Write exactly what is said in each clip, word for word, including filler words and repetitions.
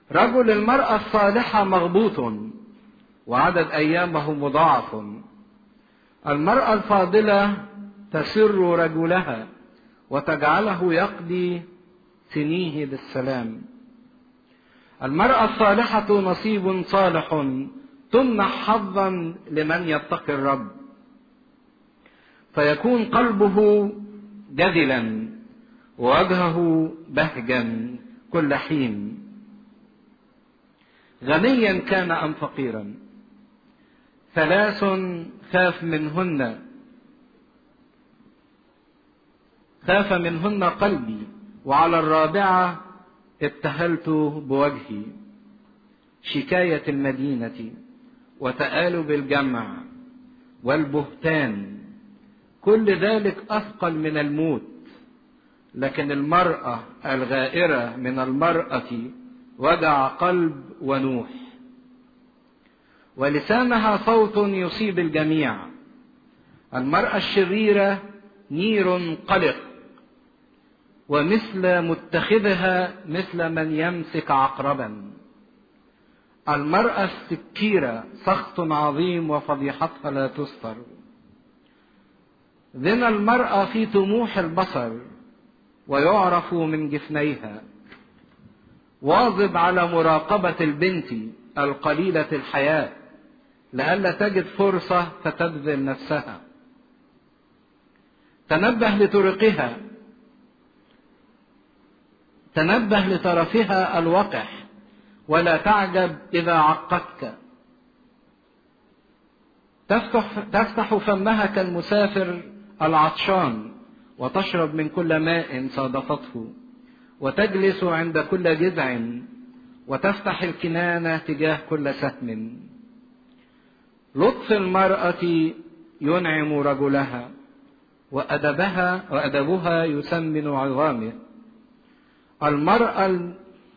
رجل المرأة الصالحة مغبوط وعدد أيامه مضاعف. المرأة الفاضلة تسر رجلها وتجعله يقضي سنيه بالسلام. المرأة الصالحة نصيب صالح تمنح حظا لمن يتقي الرب، فيكون قلبه جدلا ووجهه بهجا كل حين. غنيا كان أم فقيرا، ثلاث خاف منهن خاف منهن قلبي، وعلى الرابعة ابتهلت بوجهي. شكاية المدينة وتآلب الجمع والبهتان، كل ذلك أثقل من الموت. لكن المرأة الغائرة من المرأة وجع قلب ونوح، ولسانها صوت يصيب الجميع. المرأة الشريرة نير قلق، ومثل متخذها مثل من يمسك عقربا. المرأة السكيرة سخط عظيم وفضيحتها لا تستر. زنا المرأة في طموح البصر ويعرف من جفنيها. واظب على مراقبة البنت القليلة الحياة لئلا تجد فرصة فتبذل نفسها. تنبه لطرقها، تنبه لطرفها الوقح، ولا تعجب إذا عقتك. تفتح, تفتح فمها كالمسافر العطشان، وتشرب من كل ماء صادفته، وتجلس عند كل جذع، وتفتح الكنانة تجاه كل سهم. لطف المرأة ينعم رجلها، وأدبها وأدبها يسمن عظامه. المرأة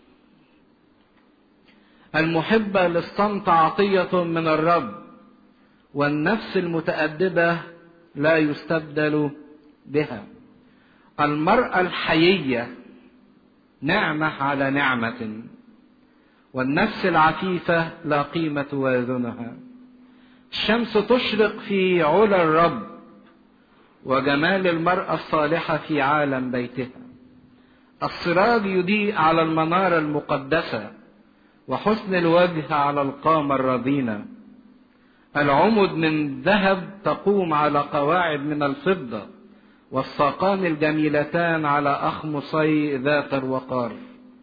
المحبة للصمت عطية من الرب، والنفس المتأدبة لا يستبدل بها. المرأة الحيية نعمة على نعمة، والنفس العفيفة لا قيمة توازنها. الشمس تشرق في علا الرب، وجمال المرأة الصالحة في عالم بيتها. السراج يضيء على المنارة المقدسة، وحسن الوجه على القامة الرضينة. العمد من ذهب تقوم على قواعد من الفضة، والساقان الجميلتان على أخمصي ذات الوقار.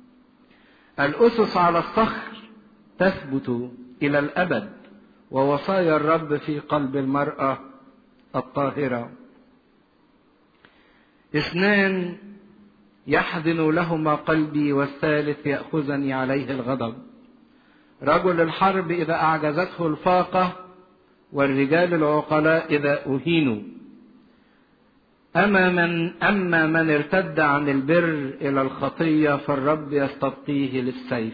الأسس على الصخر تثبت إلى الأبد، ووصايا الرب في قلب المرأة الطاهرة. اثنان يحزن لهما قلبي، والثالث يأخذني عليه الغضب. رجل الحرب إذا أعجزته الفاقة، والرجال العقلاء إذا أهينوا. أما من, أما من ارتد عن البر إلى الخطية، فالرب يستبقيه للسيف.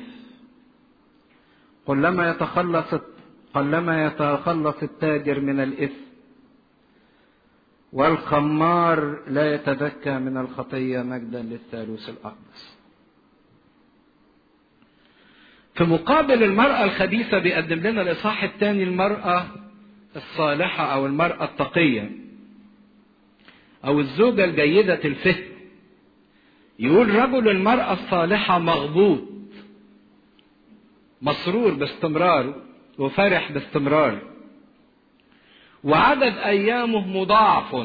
قلما يتخلص قلما يتخلص التاجر من الإثم، والخمار لا يتذكى من الخطية. مجدا للثالوث الأقدس. في مقابل المرأة الخبيثة بيقدم لنا الإصحاح الثاني المرأة الصالحة أو المرأة التقية أو الزوجة الجيدة الفهم. يقول رجل المرأة الصالحة مغبوط، مسرور باستمرار وفرح باستمرار، وعدد أيامه مضاعف.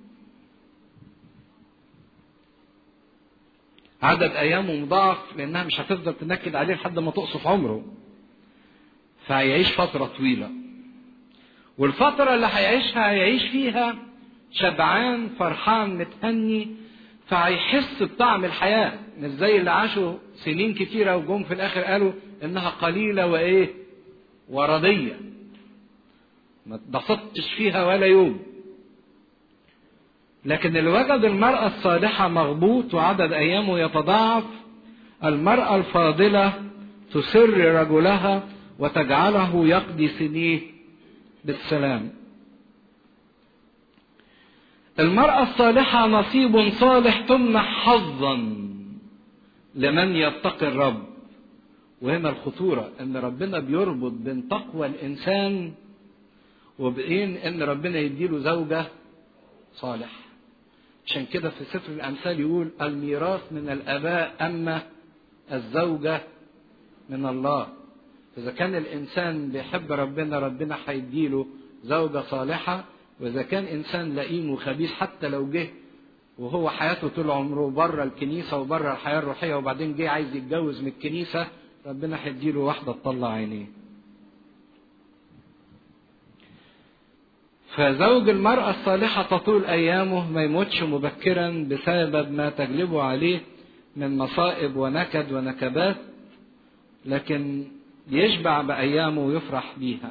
عدد أيامه مضاعف لأنها مش هتفضل تنكد عليه لحد ما تقصف عمره، فهيعيش فترة طويلة. والفترة اللي هيعيشها هيعيش فيها شبعان فرحان متهني، فهيحس بطعم الحياة، مش زي اللي عاشوا سنين كتيرة وجم في الآخر قالوا إنها قليلة وإيه وردية، ما اتبسطتش فيها ولا يوم. لكن اللي وجد المرأة الصالحة مغبوط وعدد أيامه يتضاعف. المرأة الفاضلة تسر رجلها وتجعله يقضي سنيه بالسلام. المرأة الصالحة نصيب صالح تمنح حظا لمن يتقي الرب، وهنا الخطورة ان ربنا بيربط بين تقوى الانسان وبين ان ربنا يديله زوجة صالح. عشان كده في سفر الامثال يقول الميراث من الاباء اما الزوجة من الله. اذا كان الانسان بيحب ربنا ربنا هيديله زوجة صالحة، واذا كان انسان لئيم وخبيث حتى لو جه وهو حياته طول عمره بره الكنيسة وبره الحياة الروحية وبعدين جه عايز يتجوز من الكنيسة، ربنا هيديله واحدة تطلع عينيه. فزوج المرأة الصالحة تطول أيامه، ما يموتش مبكرا بسبب ما تجلبه عليه من مصائب ونكد ونكبات، لكن يشبع بأيامه ويفرح بيها.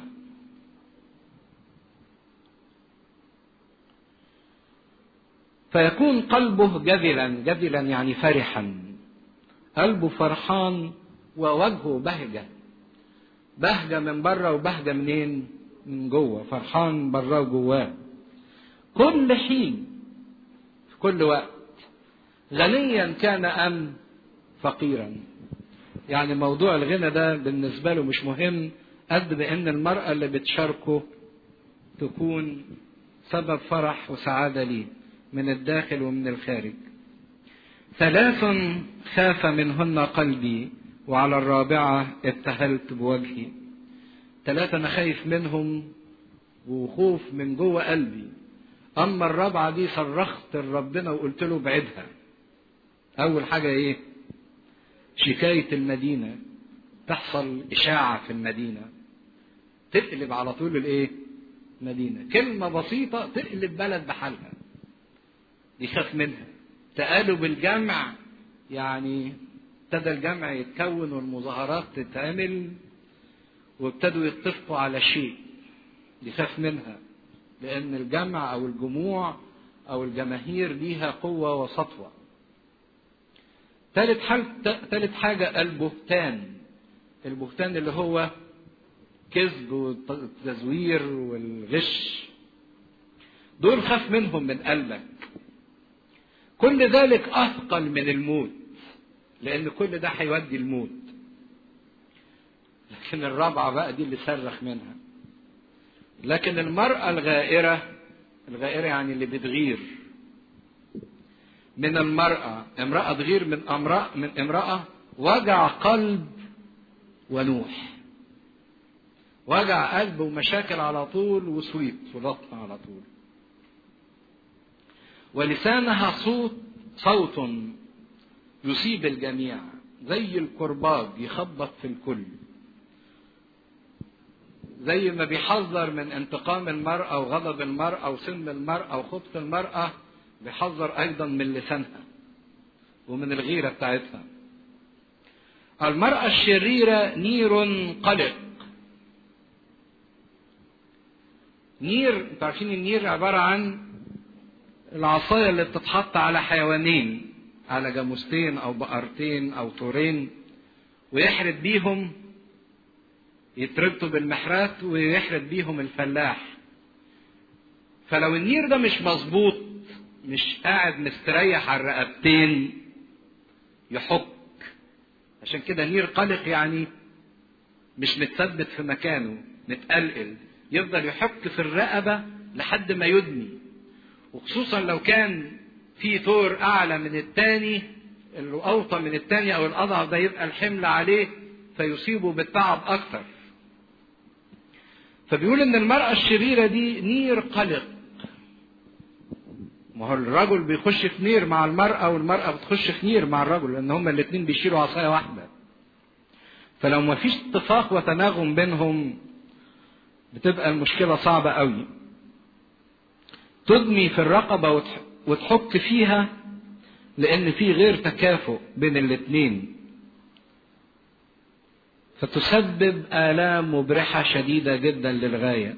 فيكون قلبه جذلا، جذلا يعني فرحا، قلبه فرحان ووجهه بهجة، بهجة من بره وبهجة منين؟ من جوه، فرحان بره وجواه كل حين في كل وقت، غنيا كان أم فقيرا. يعني موضوع الغنى ده بالنسبة له مش مهم قد بأن المرأة اللي بتشاركه تكون سبب فرح وسعادة ليه من الداخل ومن الخارج. ثلاث خاف منهن قلبي وعلى الرابعة ابتهلت بوجهي. ثلاثة أنا خايف منهم وخوف من جوه قلبي. أما الرابعة دي صرخت لربنا وقلت له بعدها. أول حاجة إيه؟ شكاية المدينة، تحصل إشاعة في المدينة تقلب على طول الإيه؟ مدينة. كلمة بسيطة تقلب بلد بحالها، يخاف منها. تقالب الجمع، يعني ابتدى الجمع يتكون والمظاهرات تتعمل وابتدوا يتفقوا على شيء، يخاف منها، لأن الجمع أو الجموع أو الجماهير ليها قوة وسطوة. ثالث حاجة ثالث حاجة البهتان. البهتان اللي هو كذب والتزوير والغش، دول خاف منهم من قلبك. كل ذلك أثقل من الموت، لأن كل ده هيودي الموت. لكن الرابعة بقى دي اللي صرخ منها. لكن المرأة الغائرة، الغائرة يعني اللي بتغير من المرأة، امرأة تغير من امرأة من امرأة وجع قلب ونوح، وجع قلب ومشاكل على طول وسويت ولطمة على طول. ولسانها صوت صوت يصيب الجميع، زي الكرباج يخبط في الكل، زي ما بيحذر من انتقام المرأة وغضب المرأة وسم المرأة وخبث المرأة، بيحذر أيضا من لسانها ومن الغيرة بتاعتها. المرأة الشريرة نير قلق. نير، انتوا عارفين النير عبارة عن العصاية اللي بتتحط على حيوانين، على جاموستين أو بقرتين أو طورين، ويحرد بيهم، يتربطوا بالمحرات ويحرد بيهم الفلاح. فلو النير ده مش مظبوط، مش قاعد مستريح على الرقبتين، يحك. عشان كده نير قلق يعني مش متثبت في مكانه، متقلقل، يفضل يحك في الرقبة لحد ما يدني. وخصوصا لو كان في ثور أعلى من التاني، اللي أوطى من التاني أو الأضعف ده، يبقى الحمل عليه فيصيبه بالتعب أكتر. فبيقول إن المرأة الشريرة دي نير قلق. ما هو الرجل بيخش في نير مع المرأة والمرأة بتخش في نير مع الرجل، لأن هما الاتنين بيشيلوا عصاية واحدة. فلو ما فيش اتفاق وتناغم بينهم بتبقى المشكلة صعبة قوي. تدمي في الرقبة وتحك فيها، لأن في غير تكافؤ بين الاتنين، فتسبب آلام مبرحة شديدة جدا للغاية.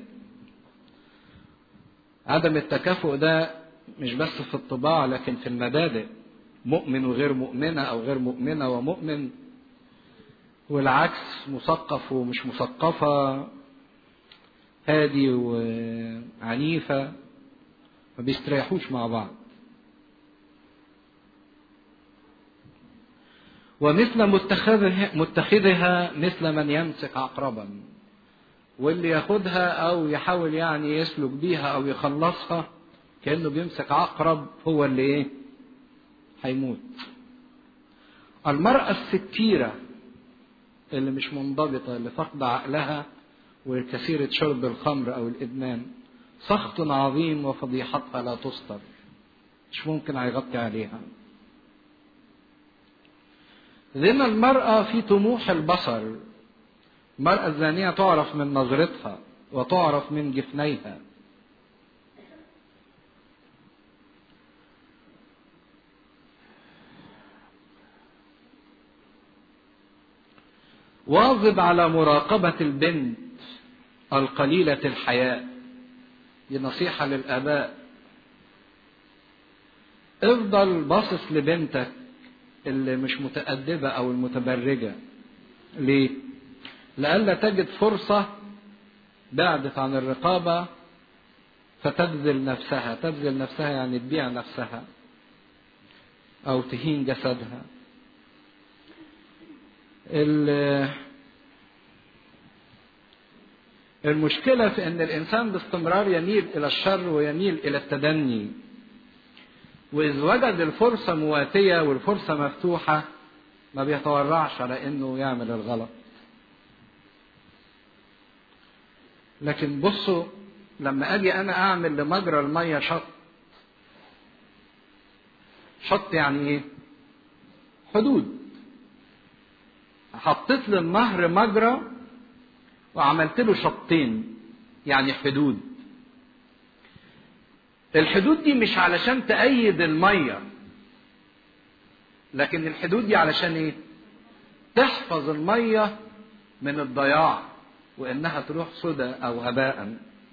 عدم التكافؤ ده مش بس في الطباع لكن في المبادئ، مؤمن وغير مؤمنة أو غير مؤمنة ومؤمن، والعكس، مثقف ومش مثقفة، هادي وعنيفة، ما بيستريحوش مع بعض. ومثل متخذها, متخذها مثل من يمسك عقربا. واللي ياخدها او يحاول يعني يسلك بيها او يخلصها كأنه بيمسك عقرب، هو اللي ايه؟ هيموت. المرأة الستيرة اللي مش منضبطة، اللي فقد عقلها وكثيرة شرب الخمر او الادمان، سخط عظيم وفضيحتها لا تستر، مش ممكن هيغطي عليها. زنا المرأة في طموح البصر. المرأة الزانية تعرف من نظرتها وتعرف من جفنيها. واظب على مراقبة البنت القليلة الحياء. دي نصيحة للآباء. افضل باصص لبنتك اللي مش متأدبة أو المتبرجة. ليه؟ لئلا تجد فرصة بعدت عن الرقابة فتبذل نفسها. تبذل نفسها يعني تبيع نفسها أو تهين جسدها. المشكلة في أن الإنسان باستمرار يميل إلى الشر ويميل إلى التدني، وإذ وجد الفرصة مواتية والفرصة مفتوحة ما بيتورعش على أنه يعمل الغلط. لكن بصوا، لما أجي أنا أعمل لمجرى المية شط، شط يعني إيه؟ حدود. حطيت للنهر مجرى وعملت له شطين، يعني حدود. الحدود دي مش علشان تأيد المية، لكن الحدود دي علشان ايه؟ تحفظ المية من الضياع وانها تروح سدى او هباء.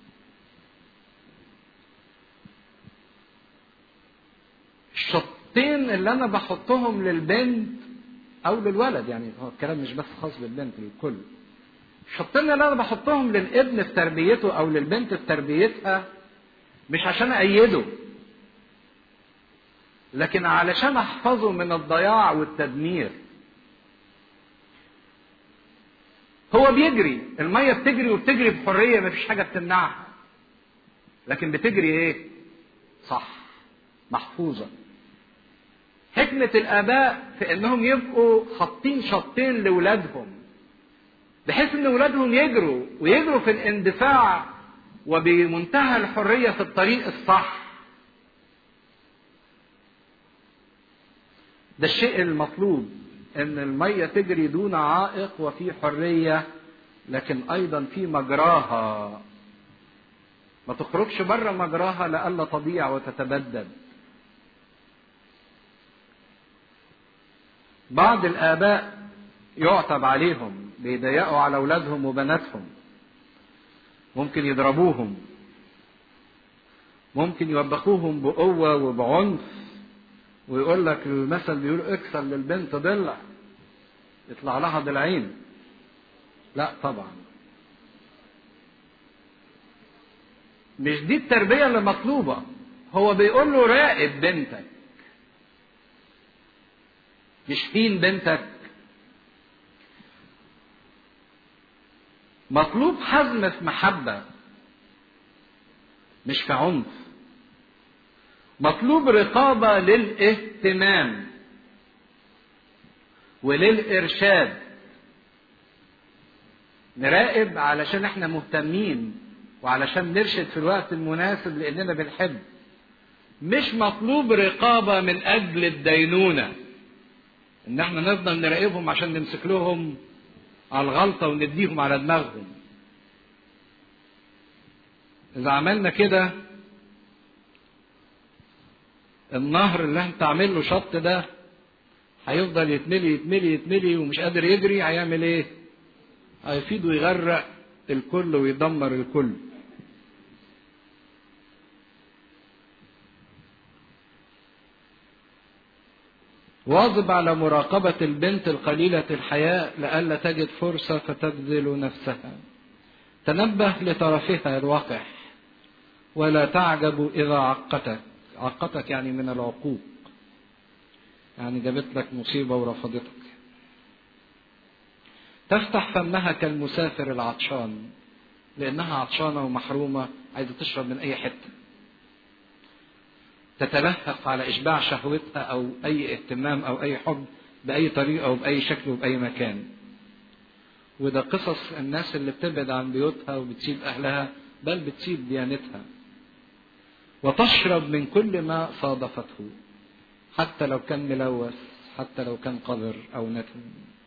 الشطين اللي انا بحطهم للبنت او للولد، يعني هو الكلام مش بس خاص بالبنت، للكل. الشطين اللي انا بحطهم للابن في تربيته او للبنت في تربيتها مش عشان أيده، لكن علشان أحفظه من الضياع والتدمير. هو بيجري، المية بتجري وبتجري بحرية، مفيش حاجة بتمنعها، لكن بتجري إيه؟ صح، محفوظة. حكمة الآباء في إنهم يبقوا حاطين شطين لأولادهم، بحيث إن أولادهم يجروا ويجروا في الاندفاع وبمنتهى الحرية في الطريق الصح. ده الشيء المطلوب، ان المية تجري دون عائق وفي حرية، لكن ايضا في مجراها، ما تخرجش بره مجراها لئلا تضيع وتتبدد. بعض الآباء يعتب عليهم، بيضيقوا على أولادهم وبناتهم، ممكن يضربوهم، ممكن يوبخوهم بقوة وبعنف، ويقول لك المثل بيقول اكسر للبنت ضلع يطلع لها ضلعين. لا طبعا، مش دي التربية اللي مطلوبة. هو بيقول له راقب بنتك، مش فين بنتك. مطلوب حزم في محبة مش في عنف. مطلوب رقابة للاهتمام وللإرشاد. نراقب علشان احنا مهتمين وعلشان نرشد في الوقت المناسب لأننا بنحب. مش مطلوب رقابة من أجل الدينونة، إن احنا نفضل نراقبهم عشان نمسك لهم على الغلطة ونديهم على دماغهم. إذا عملنا كده النهر اللي انت عامل له شط ده هيفضل يتملي يتملي يتملي ومش قادر يجري. هيعمل ايه؟ هيفيد ويغرق الكل ويدمر الكل. واظب على مراقبة البنت القليلة الحياء لئلا تجد فرصة فتبذل نفسها. تنبه لطرفها الوقح ولا تعجب إذا عقتك. عقتك يعني من العقوق، يعني جابت لك مصيبة ورفضتك. تفتح فمها كالمسافر العطشان، لأنها عطشانة ومحرومة عايزة تشرب من أي حتة. تتلهف على إشباع شهوتها أو أي اهتمام أو أي حب بأي طريقة وبأي شكل وبأي مكان. وده قصص الناس اللي بتبعد عن بيوتها وبتسيب أهلها، بل بتسيب ديانتها. وتشرب من كل ما صادفته، حتى لو كان ملوث، حتى لو كان قذر أو نتن.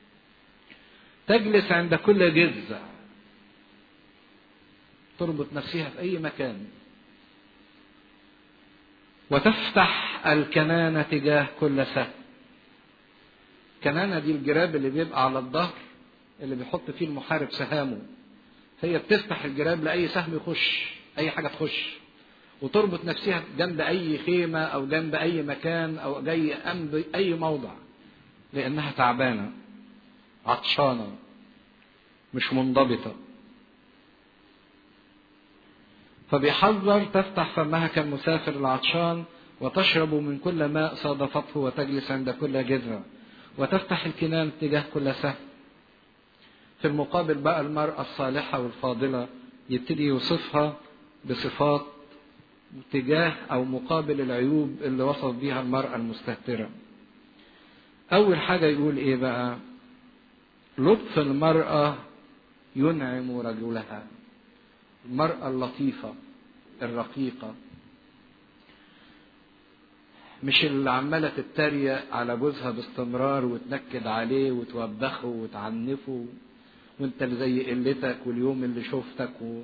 تجلس عند كل جذع، تربط نفسها في أي مكان. وتفتح الكنانة تجاه كل سهم. كنانة دي الجراب اللي بيبقى على الظهر اللي بيحط فيه المحارب سهامه. هي بتفتح الجراب لأي سهم يخش، أي حاجة تخش، وتربط نفسها جنب أي خيمة أو جنب أي مكان أو جاي أنب أي موضع، لأنها تعبانة عطشانة مش منضبطة. فبيحذر تفتح فمها كالمسافر العطشان، وتشرب من كل ماء صادفته، وتجلس عند كل جذع، وتفتح الكنان تجاه كل سهم. في المقابل بقى المرأة الصالحة والفاضلة يبتدي يوصفها بصفات تجاه أو مقابل العيوب اللي وصف بيها المرأة المستهترة. أول حاجة يقول إيه بقى؟ لطف المرأة ينعم رجلها. المرأة اللطيفة الرقيقة، مش اللي عمالة تتريق على جوزها باستمرار وتنكد عليه وتوبخه وتعنفه وانت اللي زي قلتك واليوم اللي شفتك و...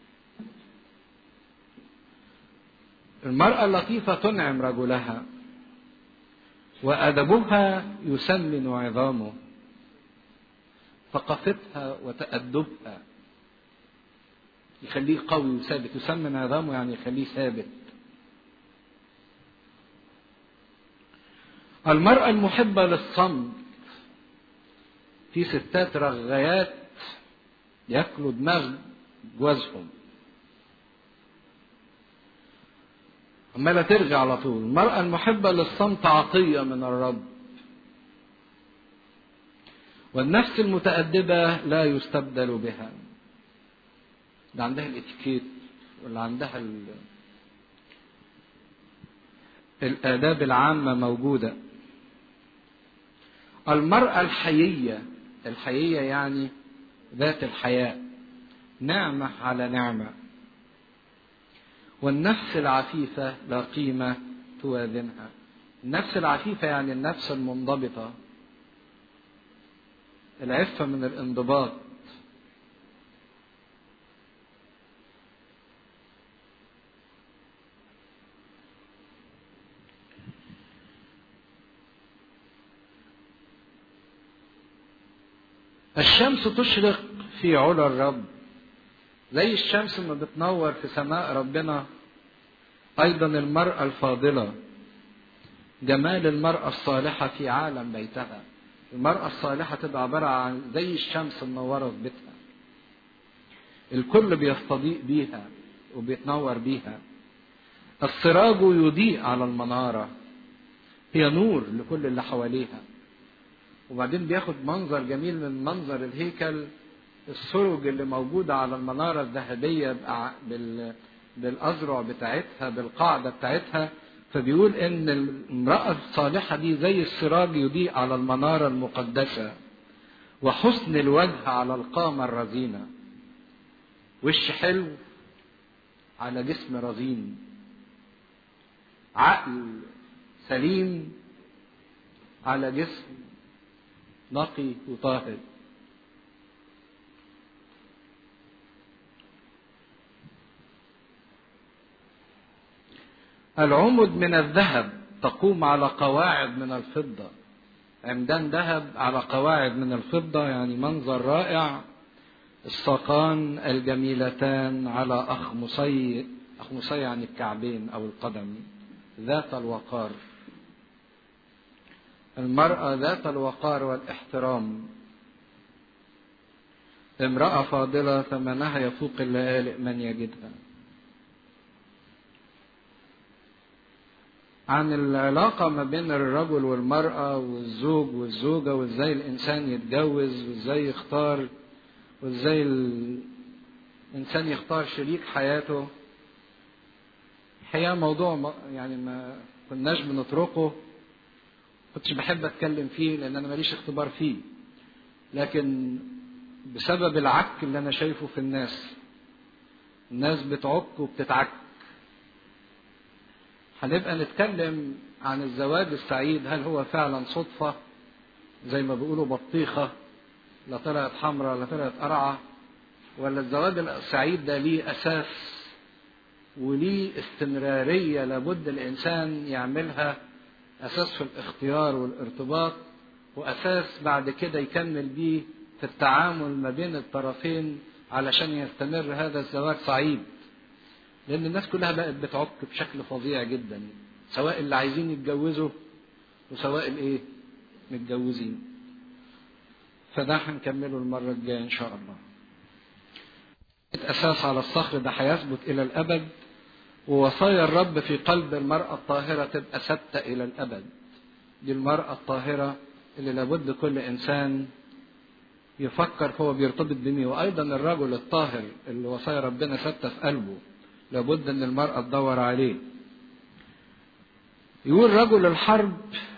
المرأة اللطيفة تنعم رجلها، وأدبها يسمن عظامه. ثقافتها وتأدبها يخليه قوي وثابت. يسمن عظامه يعني يخليه ثابت. المرأة المحبة للصمت. في ستات رغايات ياكلوا دماغ جوازهم، عمالة ترغي على طول. المرأة المحبة للصمت عطية من الرب. والنفس المتأدبة لا يستبدل بها. اللي عندها الاتيكيت واللي عندها ال... الآداب العامة موجودة. المرأة الحيية. الحيية يعني ذات الحياء، نعمة على نعمة. والنفس العفيفة لا قيمة توازنها. النفس العفيفة يعني النفس المنضبطة، العفة من الانضباط. الشمس تشرق في علا الرب. زي الشمس ما بتنور في سماء ربنا، أيضا المرأة الفاضلة جمال المرأة الصالحة في عالم بيتها. المرأة الصالحة تبقى عبارة عن زي الشمس منورة في بيتها، الكل بيستضيء بيها وبيتنور بيها. السراج يضيء على المنارة، هي نور لكل اللي حواليها. وبعدين بياخد منظر جميل من منظر الهيكل، السرج اللي موجودة على المنارة الذهبية بالأذرع بتاعتها بالقاعدة بتاعتها. فبيقول إن المرأة الصالحة دي زي السراج يضيء على المنارة المقدسة، وحسن الوجه على القامة الرزينة. وش حلو على جسم رزين، عقل سليم على جسم نقي وطاهر. العمد من الذهب تقوم على قواعد من الفضة. عمدان ذهب على قواعد من الفضة، يعني منظر رائع. الساقان الجميلتان على أخمصي. أخمصي يعني الكعبين أو القدم. ذات الوقار. المرأة ذات الوقار والاحترام. امرأة فاضلة ثمنها يفوق اللآلئ من يجدها. عن العلاقة ما بين الرجل والمرأة والزوج والزوجة، وازاي الإنسان يتجوز وازاي يختار، وازاي الإنسان يختار شريك حياته. الحقيقة موضوع يعني ما كناش بنتركه، كنتش بحب أتكلم فيه لأن أنا ماليش اختبار فيه، لكن بسبب العك اللي أنا شايفه في الناس، الناس بتعك وبتتعك. هنبقى نتكلم عن الزواج السعيد، هل هو فعلا صدفة زي ما بيقولوا بطيخة لا طلعت حمراء لا طلعت قرعة، ولا الزواج السعيد ده ليه أساس وليه استمرارية لابد الإنسان يعملها، أساس في الاختيار والارتباط، وأساس بعد كده يكمل بيه في التعامل ما بين الطرفين علشان يستمر هذا الزواج سعيد. لأن الناس كلها بقت بتعك بشكل فظيع جدا، سواء اللي عايزين يتجوزوا وسواء الايه متجوزين. فده هنكمله المرة الجاية إن شاء الله. الأساس على الصخر ده هيثبت إلى الأبد، ووصايا الرب في قلب المرأة الطاهرة تبقى ثابتة إلى الأبد. دي المرأة الطاهرة اللي لابد كل إنسان يفكر هو بيرتبط بمين. وأيضا الرجل الطاهر اللي وصايا ربنا ثابتة في قلبه لابد أن المرأة تدور عليه. يقول رجل الحرب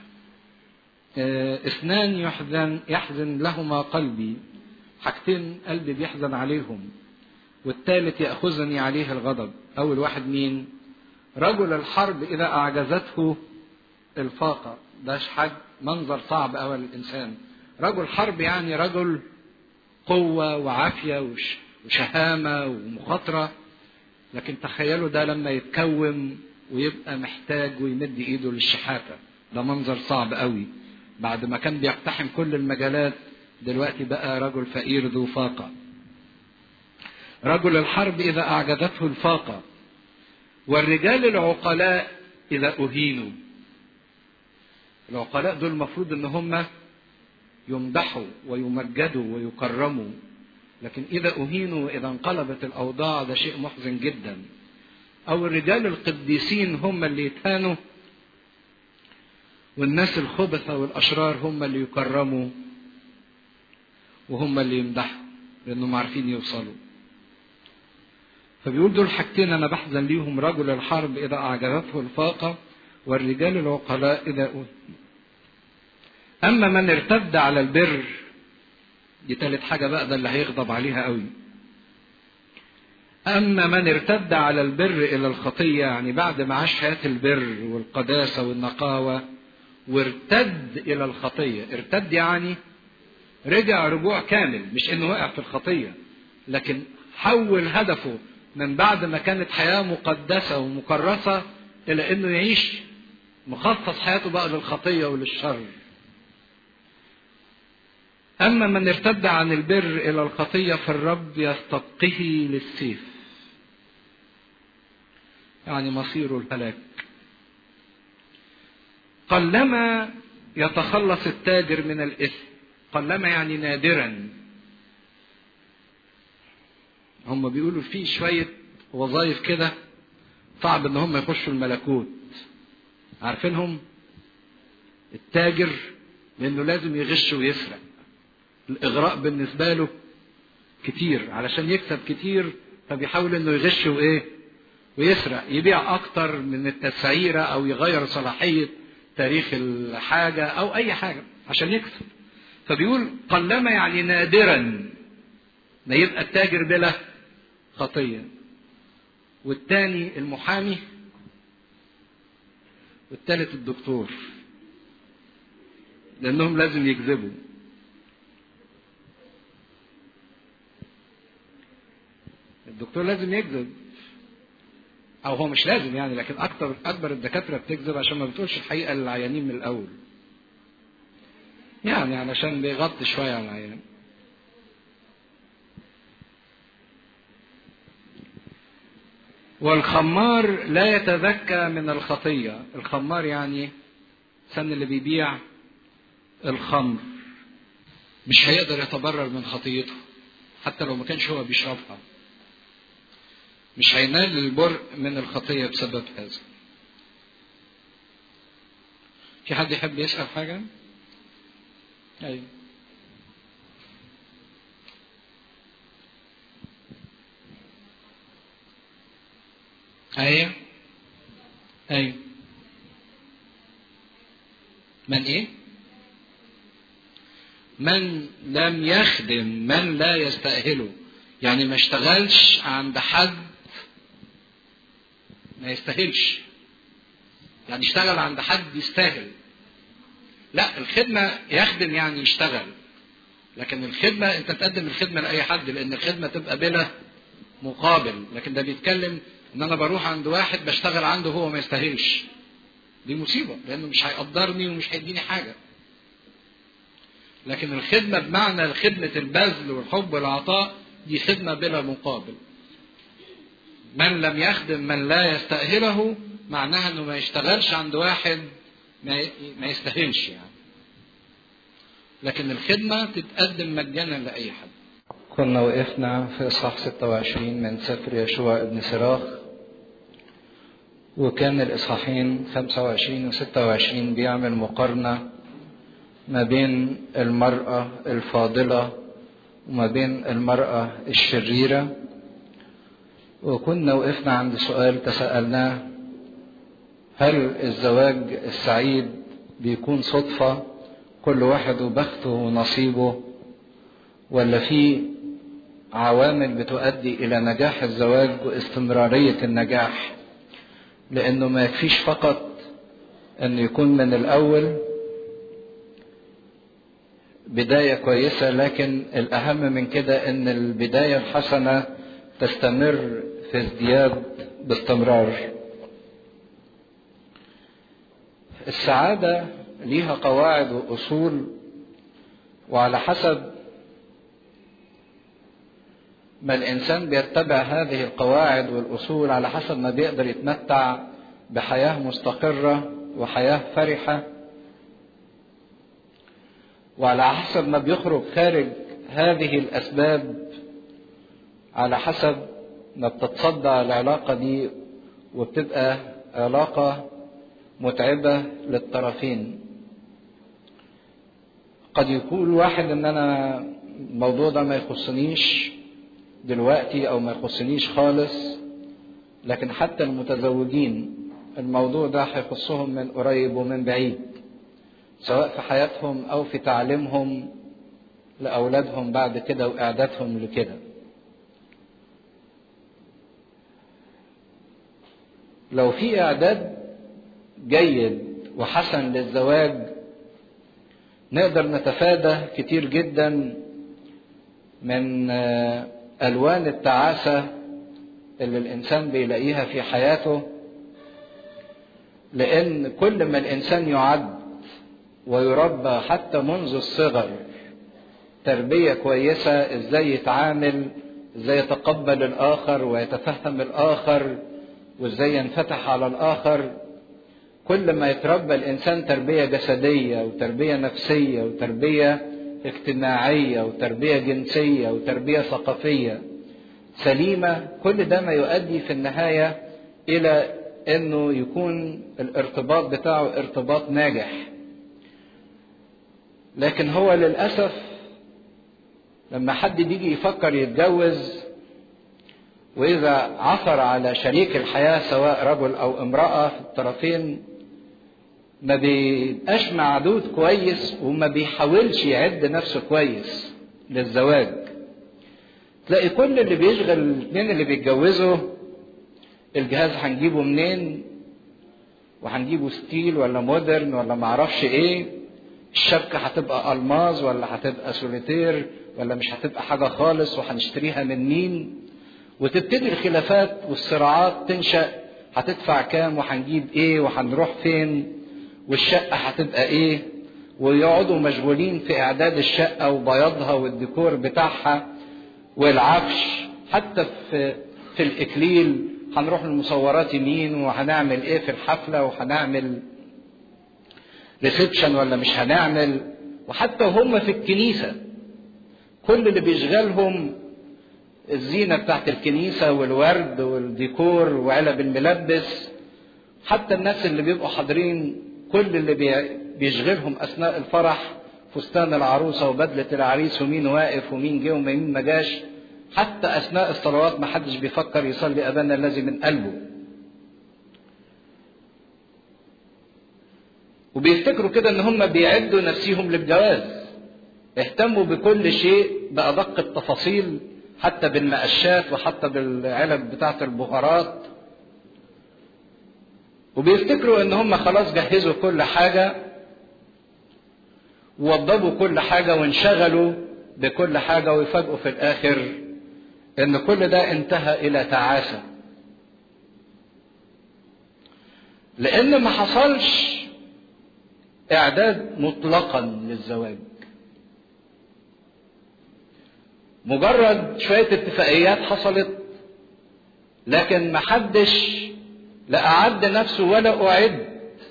اثنان يحزن يحزن لهما قلبي، حاجتين قلبي بيحزن عليهم، والثالث يأخذني عليه الغضب. أول واحد مين؟ رجل الحرب إذا أعجزته الفاقة. ده حاجة منظر صعب أوي للإنسان. رجل حرب يعني رجل قوة وعافية وشهامة ومخاطرة، لكن تخيلوا ده لما يتكوم ويبقى محتاج ويمد إيده للشحاتة. ده منظر صعب أوي. بعد ما كان بيقتحم كل المجالات دلوقتي بقى رجل فقير ذو فاقة. رجل الحرب إذا أعجزته الفاقة، والرجال العقلاء إذا أهينوا. العقلاء دول المفروض إن هم يمدحوا ويمجدوا ويكرموا، لكن إذا أهينوا وإذا انقلبت الأوضاع ده شيء محزن جدا. أو الرجال القديسين هم اللي يتهانوا، والناس الخبثة والأشرار هم اللي يكرموا وهم اللي يمدحوا لأنهم عارفين يوصلوا. فبيقول دول حاجتين أنا بحزن ليهم، رجل الحرب إذا أعجبته الفاقة، والرجال العقلاء إذا أهينوا. أما من ارتد على البر، دي تالت حاجة بقى، ده اللي هيغضب عليها قوي. أما من ارتد على البر إلى الخطية، يعني بعد ما عاش حياة البر والقداسة والنقاوة وارتد إلى الخطية. ارتد يعني رجع رجوع كامل، مش إنه وقع في الخطية، لكن حول هدفه من بعد ما كانت حياة مقدسة ومكرسة إلى إنه يعيش مخصص حياته بقى للخطية وللشر. أما من ارتد عن البر إلى الخطية فالرب يستبقه للسيف، يعني مصيره الهلاك. قلما يتخلص التاجر من الإثم. قلما يعني نادرا. هم بيقولوا فيه شوية وظائف كده صعب ان هم يخشوا الملكوت. عارفينهم؟ التاجر لانه لازم يغش ويسرق. الاغراء بالنسبة له كتير، علشان يكسب كتير فبيحاول انه يغش وايه ويسرق، يبيع اكتر من التسعيرة او يغير صلاحية تاريخ الحاجة او اي حاجة عشان يكسب. فبيقول قلما يعني نادرا ما يبقى التاجر بلا خطية. والتاني المحامي، والتالت الدكتور، لانهم لازم يكذبوا. الدكتور لازم يكذب، او هو مش لازم يعني، لكن اكتر اكبر الدكاتره بتكذب عشان ما بتقولش الحقيقه للعيانين من الاول، يعني علشان بيغطي شويه على العيان. والخمار لا يتذكى من الخطيه. الخمار يعني سن اللي بيبيع الخمر مش هيقدر يتبرر من خطيته حتى لو ما كانش هو بيشربها، مش هينال البرء من الخطية بسبب هذا. في حد يحب يسأل حاجة؟ ايوه. ايوه ايوه. من ايه؟ من لم يخدم من لا يستأهله، يعني ما اشتغلش عند حد ما يستاهلش، يعني اشتغل عند حد يستاهل. لا، الخدمة يخدم يعني يشتغل، لكن الخدمة انت تقدم الخدمة لأي حد، لأن الخدمة تبقى بلا مقابل. لكن ده بيتكلم ان انا بروح عند واحد بشتغل عنده هو ما يستاهلش، دي مصيبة، لأنه مش هيقدرني ومش هيديني حاجة. لكن الخدمة بمعنى خدمة البذل والحب والعطاء دي خدمة بلا مقابل. من لم يخدم من لا يستأهله معناها انه ما يشتغلش عند واحد ما يستاهلش يعني. لكن الخدمة تتقدم مجانا لأي حد. كنا وقفنا في إصحاح ستة وعشرين من سفر يشوع ابن سراخ، وكان الإصحاحين خمسة وعشرين و ستة وعشرين بيعمل مقارنة ما بين المرأة الفاضلة وما بين المرأة الشريرة. وكنا وقفنا عند سؤال تساءلناه: هل الزواج السعيد بيكون صدفة كل واحد وبخته ونصيبه، ولا في عوامل بتؤدي إلى نجاح الزواج واستمرارية النجاح؟ لأنه ما يكفيش فقط أن يكون من الأول بداية كويسة، لكن الأهم من كده أن البداية الحسنة تستمر في ازدياد باستمرار. السعادة ليها قواعد وأصول، وعلى حسب ما الإنسان بيتبع هذه القواعد والأصول على حسب ما بيقدر يتمتع بحياة مستقرة وحياة فرحة، وعلى حسب ما بيخرج خارج هذه الأسباب على حسب ما بتتصدع العلاقة دي وبتبقى علاقة متعبة للطرفين. قد يقول واحد ان انا الموضوع ده ما يخصنيش دلوقتي او ما يخصنيش خالص، لكن حتى المتزوجين الموضوع ده هيخصهم من قريب ومن بعيد، سواء في حياتهم او في تعليمهم لأولادهم بعد كده واعدادهم لكده. لو في اعداد جيد وحسن للزواج نقدر نتفادى كتير جدا من ألوان التعاسة اللي الإنسان بيلاقيها في حياته، لأن كل ما الإنسان يعد ويربى حتى منذ الصغر تربية كويسة، إزاي يتعامل، إزاي يتقبل الآخر ويتفهم الآخر وإزاي ينفتح على الآخر، كل ما يتربى الإنسان تربية جسدية وتربية نفسية وتربية اجتماعية وتربية جنسية وتربية ثقافية سليمة، كل ده ما يؤدي في النهاية إلى أنه يكون الارتباط بتاعه ارتباط ناجح. لكن هو للأسف لما حد بيجي يفكر يتجوز وإذا عثر على شريك الحياة سواء رجل أو امرأة في الطرفين ما بيبقاش معدود كويس وما بيحاولش يعد نفسه كويس للزواج. تلاقي كل اللي بيشغل الاثنين اللي بيتجوزوا الجهاز هنجيبه منين، وهنجيبه ستيل ولا مودرن ولا معرفش ايه، الشبكة هتبقى ألماظ ولا هتبقى سوليتير ولا مش هتبقى حاجة خالص، وهنشتريها من مين، وتبتدي الخلافات والصراعات تنشأ، هتدفع كام وهنجيب ايه وهنروح فين والشقة هتبقى ايه، ويقعدوا مشغولين في اعداد الشقة وبياضها والديكور بتاعها والعفش، حتى في في الاكليل هنروح المصورات مين وهنعمل ايه في الحفلة وهنعمل ريسبشن ولا مش هنعمل، وحتى هم في الكنيسة كل اللي بيشغلهم الزينة بتاعت الكنيسة والورد والديكور وعلب الملبس. حتى الناس اللي بيبقوا حاضرين كل اللي بيشغلهم أثناء الفرح فستان العروسة وبدلة العريس ومين واقف ومين جه ومين ما جاش. حتى أثناء الصلوات ما حدش بيفكر يصلي أبانا الذي من قلبه. وبيفتكروا كده ان هم بيعدوا نفسيهم للجواز، اهتموا بكل شيء بأدق التفاصيل، حتى بالمقشات وحتى بالعلب بتاعة البهارات، وبيفتكروا ان هم خلاص جهزوا كل حاجة ووضبوا كل حاجة وانشغلوا بكل حاجة، ويفاجئوا في الآخر ان كل ده انتهى الى تعاسة، لان ما حصلش اعداد مطلقا للزواج. مجرد شوية اتفاقيات حصلت، لكن ما حدش لا اعد نفسه ولا اعد.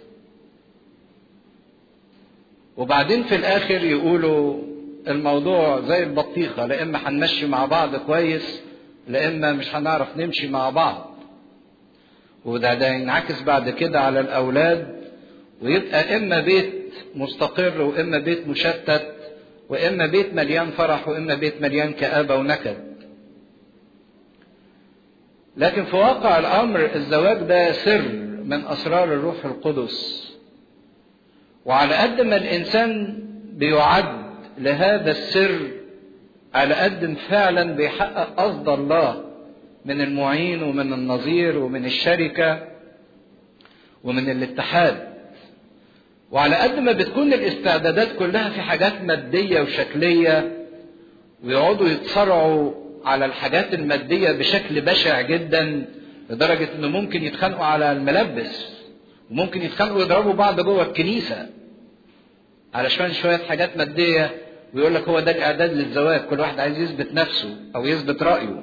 وبعدين في الاخر يقولوا الموضوع زي البطيخة، لا اما هنمشي مع بعض كويس لا اما مش هنعرف نمشي مع بعض. وده ده ينعكس بعد كده على الاولاد، ويبقى اما بيت مستقر واما بيت مشتت، واما بيت مليان فرح واما بيت مليان كآبة ونكد. لكن في واقع الامر الزواج ده سر من اسرار الروح القدس، وعلى قد ما الانسان بيعد لهذا السر على قد فعلا بيحقق قصد الله من المعين ومن النظير ومن الشركة ومن الاتحاد. وعلى قد ما بتكون الاستعدادات كلها في حاجات مادية وشكلية، ويقعدوا يتصارعوا على الحاجات المادية بشكل بشع جدا، لدرجة انه ممكن يتخانقوا على الملبس، وممكن يتخانقوا يضربوا بعض جوه الكنيسة علشان شوية حاجات مادية، ويقول لك هو ده الاعداد للزواج، كل واحد عايز يثبت نفسه او يثبت رأيه.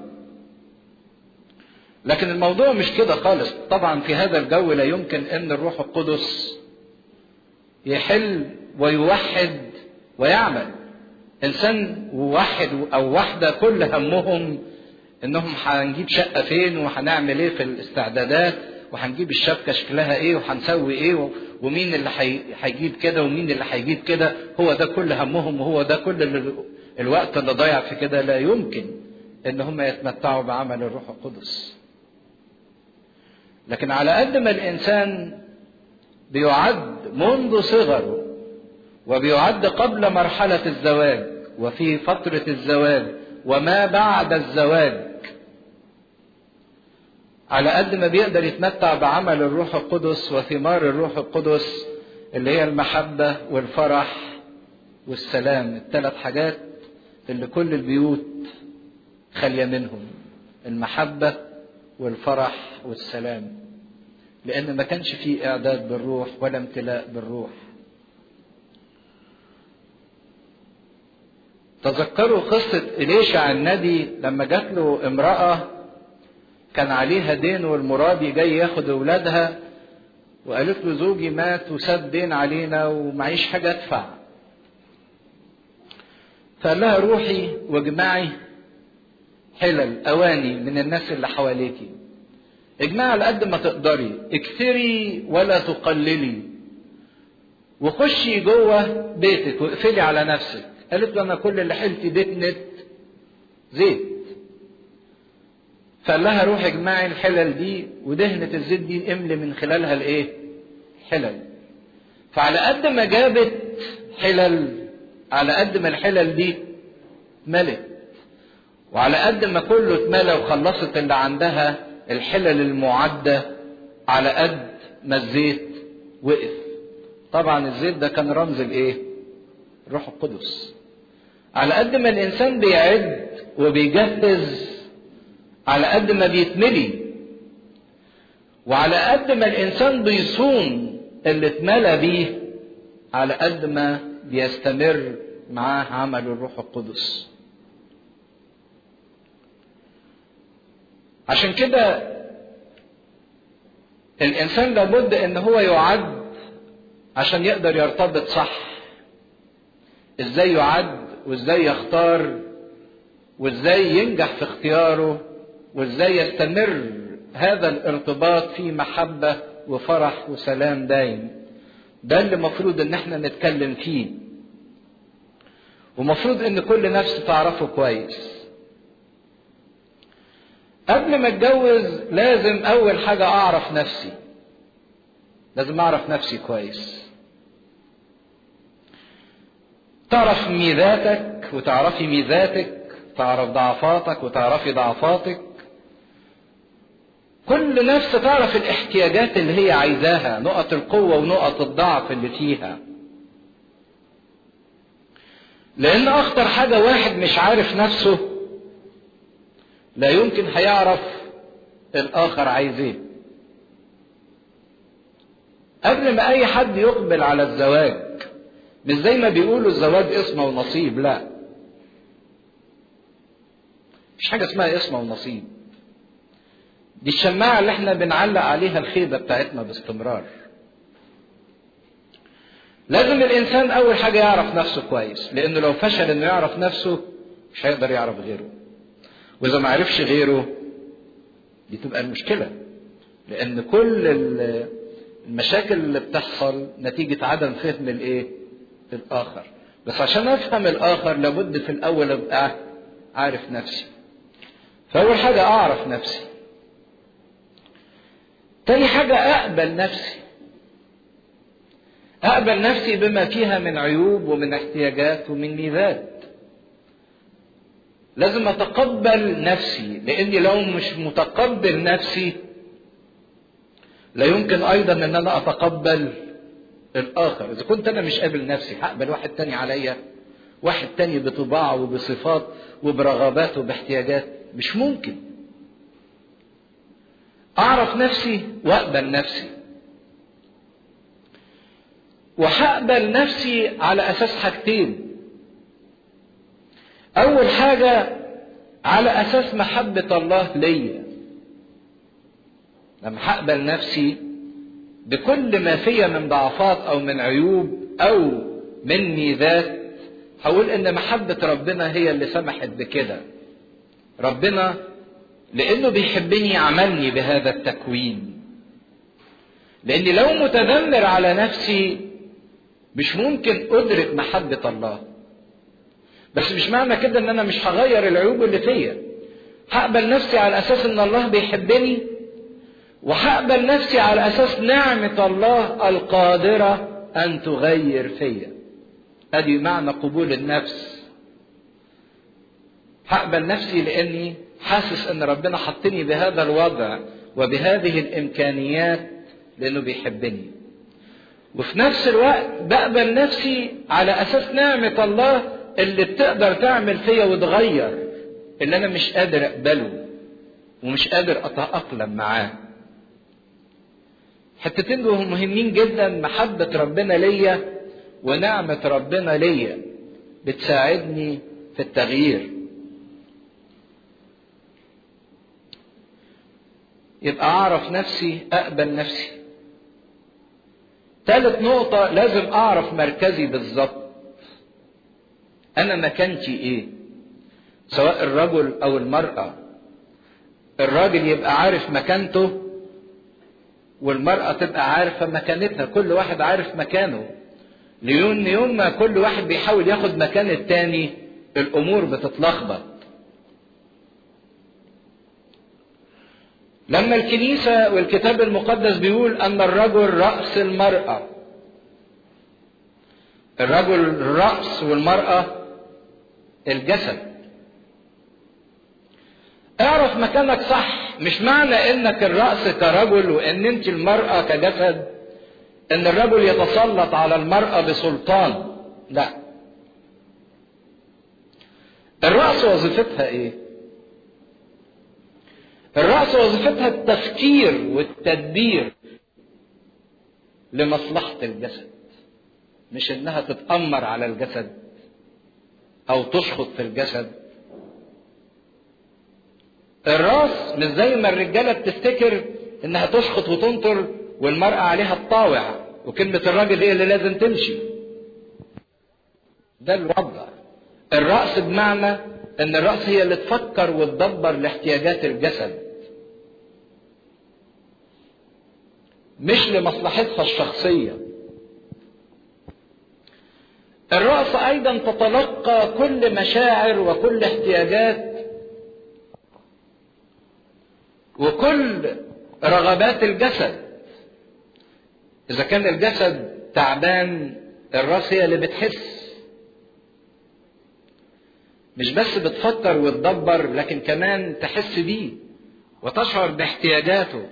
لكن الموضوع مش كده خالص. طبعا في هذا الجو لا يمكن ان الروح القدس يحل ويوحد ويعمل. انسان واحد او واحدة كل همهم انهم هنجيب شقة فين وهنعمل ايه في الاستعدادات وهنجيب الشبكة شكلها ايه وهنسوي ايه ومين اللي هيجيب كده ومين اللي هيجيب كده. هو ده كل همهم وهو ده كل الوقت اللي ضيع في كده. لا يمكن ان هم يتمتعوا بعمل الروح القدس. لكن على قد ما الانسان بيعد منذ صغره وبيعد قبل مرحلة الزواج وفي فترة الزواج وما بعد الزواج، على قد ما بيقدر يتمتع بعمل الروح القدس وثمار الروح القدس اللي هي المحبة والفرح والسلام، الثلاث حاجات اللي كل البيوت خالية منهم، المحبة والفرح والسلام، لأن ما كانش فيه إعداد بالروح ولا امتلاء بالروح. تذكروا قصة إليشع النبي لما جات له امرأة كان عليها دين والمرابي جاي ياخد أولادها، وقالت له زوجي مات وساب دين علينا ومعيش حاجة أدفع. فقال لها روحي واجمعي حلل أواني من الناس اللي حواليكي، اجمعي على قد ما تقدري، اكثري ولا تقللي، وخشي جوه بيتك واقفلي على نفسك. قالت له انا كل اللي حيلتي دتنت زيت. فقال لها روحي اجمعي الحلل دي ودهنة الزيت دي املي من خلالها الايه؟ حلل. فعلى قد ما جابت حلل على قد ما الحلل دي ملت، وعلى قد ما كله اتملى وخلصت اللي عندها الحلل المعدة على قد ما الزيت وقف. طبعا الزيت ده كان رمز الايه؟ الروح القدس. على قد ما الانسان بيعد وبيجهز على قد ما بيتملي، وعلى قد ما الانسان بيصون اللي اتملى بيه على قد ما بيستمر معاه عمل الروح القدس. عشان كده الانسان لابد ان هو يعد عشان يقدر يرتبط صح. ازاي يعد وازاي يختار وازاي ينجح في اختياره وازاي يستمر هذا الارتباط في محبة وفرح وسلام دايم. ده اللي مفروض ان احنا نتكلم فيه، ومفروض ان كل نفس تعرفه كويس. قبل ما اتجوز لازم اول حاجة اعرف نفسي، لازم اعرف نفسي كويس. تعرف ميزاتك وتعرفي ميزاتك، تعرف ضعفاتك وتعرفي ضعفاتك. كل نفس تعرف الاحتياجات اللي هي عايزاها، نقط القوة ونقط الضعف اللي فيها. لان اخطر حاجة واحد مش عارف نفسه لا يمكن هيعرف الاخر عايز ايه. قبل ما اي حد يقبل على الزواج، مش زي ما بيقولوا الزواج اسمه ونصيب، لا، مش حاجة اسمها اسمه ونصيب. دي الشماعة اللي احنا بنعلق عليها الخيبة بتاعتنا باستمرار. لازم الانسان اول حاجة يعرف نفسه كويس، لانه لو فشل انه يعرف نفسه مش هيقدر يعرف غيره، واذا ما عرفش غيره دي تبقى المشكلة. لان كل المشاكل اللي بتحصل نتيجة عدم فهم الايه؟ الاخر. بس عشان افهم الاخر لابد في الاول ابقى عارف نفسي. فاول حاجة اعرف نفسي. تاني حاجة اقبل نفسي. اقبل نفسي بما فيها من عيوب ومن احتياجات ومن ميزات. لازم اتقبل نفسي، لاني لو مش متقبل نفسي لا يمكن ايضا ان انا اتقبل الاخر. اذا كنت انا مش قابل نفسي هقبل واحد تاني عليا، واحد تاني بطباعه وبصفات وبرغبات وباحتياجات؟ مش ممكن. اعرف نفسي واقبل نفسي. وهقبل نفسي على اساس حاجتين. اول حاجة على اساس محبة الله ليا. لما هقبل نفسي بكل ما فيا من ضعفات او من عيوب او من ميزات، هقول ان محبة ربنا هي اللي سمحت بكده. ربنا لانه بيحبني عملني بهذا التكوين. لاني لو متذمر على نفسي مش ممكن ادرك محبة الله. بس مش معنى كده ان انا مش هغير العيوب اللي فيا. هقبل نفسي على اساس ان الله بيحبني، وهقبل نفسي على اساس نعمة الله القادرة ان تغير فيا. ادي معنى قبول النفس. هقبل نفسي لاني حاسس ان ربنا حطني بهذا الوضع وبهذه الامكانيات لانه بيحبني. وفي نفس الوقت بقبل نفسي على اساس نعمة الله اللي بتقدر تعمل فيا وتغير اللي انا مش قادر اقبله ومش قادر اتأقلم معاه. حتتين دول مهمين جدا، محبة ربنا ليا ونعمة ربنا ليا بتساعدني في التغيير. يبقى اعرف نفسي، اقبل نفسي. ثالث نقطة، لازم اعرف مركزي بالظبط. انا مكانتي ايه؟ سواء الرجل او المرأة. الراجل يبقى عارف مكانته والمرأة تبقى عارفة مكانتها. كل واحد عارف مكانه. ليون يوم ما كل واحد بيحاول ياخد مكان التاني الامور بتتلخبط. لما الكنيسة والكتاب المقدس بيقول ان الرجل رأس المرأة، الرجل الرأس والمرأة الجسد. اعرف مكانك صح. مش معنى انك الرأس كرجل وان انت المرأة كجسد ان الرجل يتسلط على المرأة بسلطان، لا. الرأس وظيفتها ايه؟ الرأس وظيفتها التفكير والتدبير لمصلحة الجسد، مش انها تتأمر على الجسد او تشخط في الجسد. الراس مش زي ما الرجالة بتفتكر انها تشخط وتنطر والمرأة عليها الطاوع وكلمة الراجل هي اللي لازم تمشي. ده الوضع. الرأس بمعنى ان الرأس هي اللي تفكر وتدبر لاحتياجات الجسد، مش لمصلحتها الشخصية. الرأس أيضا تتلقى كل مشاعر وكل احتياجات وكل رغبات الجسد. إذا كان الجسد تعبان الرأس هي اللي بتحس، مش بس بتفكر وتدبر لكن كمان تحس بيه وتشعر باحتياجاته.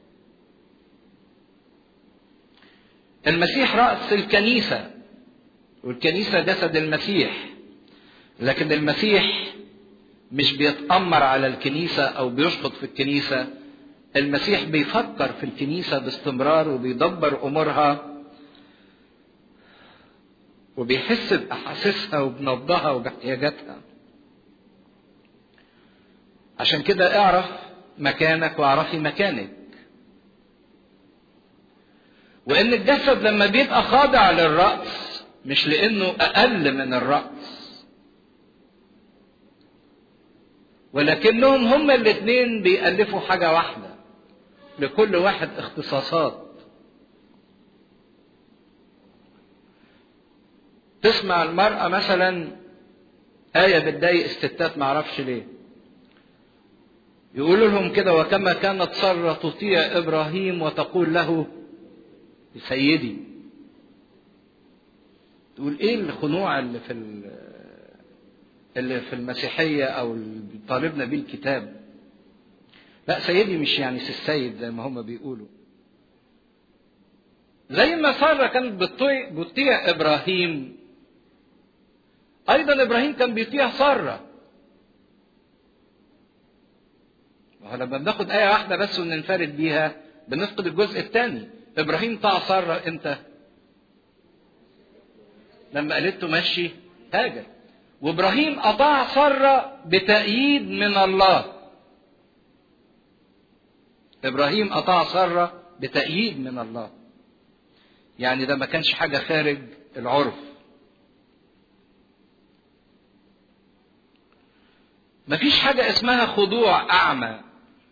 المسيح رأس الكنيسة والكنيسة جسد المسيح، لكن المسيح مش بيتأمر على الكنيسة أو بيشخط في الكنيسة. المسيح بيفكر في الكنيسة باستمرار وبيدبر أمورها وبيحس بأحاسيسها وبنبضها وباحتياجاتها. عشان كده اعرف مكانك واعرفي مكانك. وإن الجسد لما بيبقى خاضع للرأس مش لأنه أقل من الرأس، ولكنهم هما الاثنين بيألفوا حاجة واحدة، لكل واحد اختصاصات. تسمع المرأة مثلا آية بتضايق الستات معرفش ليه، يقولوا لهم كده: وكما كانت سارة تطيع إبراهيم وتقول له سيدي. تقول ايه الخنوع اللي في اللي في المسيحية او اللي طالبنا بيه الكتاب؟ لا، سيدي مش يعني السيد زي ما هم بيقولوا. زي ما سارة كانت بتطيع, بتطيع ابراهيم، ايضا ابراهيم كان بيطيع سارة. ولما بناخد آية واحدة بس وننفرد بيها بنفقد الجزء الثاني. ابراهيم طاع سارة امتى؟ لما قالت له مشي هاجر. وابراهيم اطاع سارة بتأييد من الله. ابراهيم اطاع سارة بتأييد من الله، يعني ده ما كانش حاجة خارج العرف. مفيش حاجة اسمها خضوع اعمى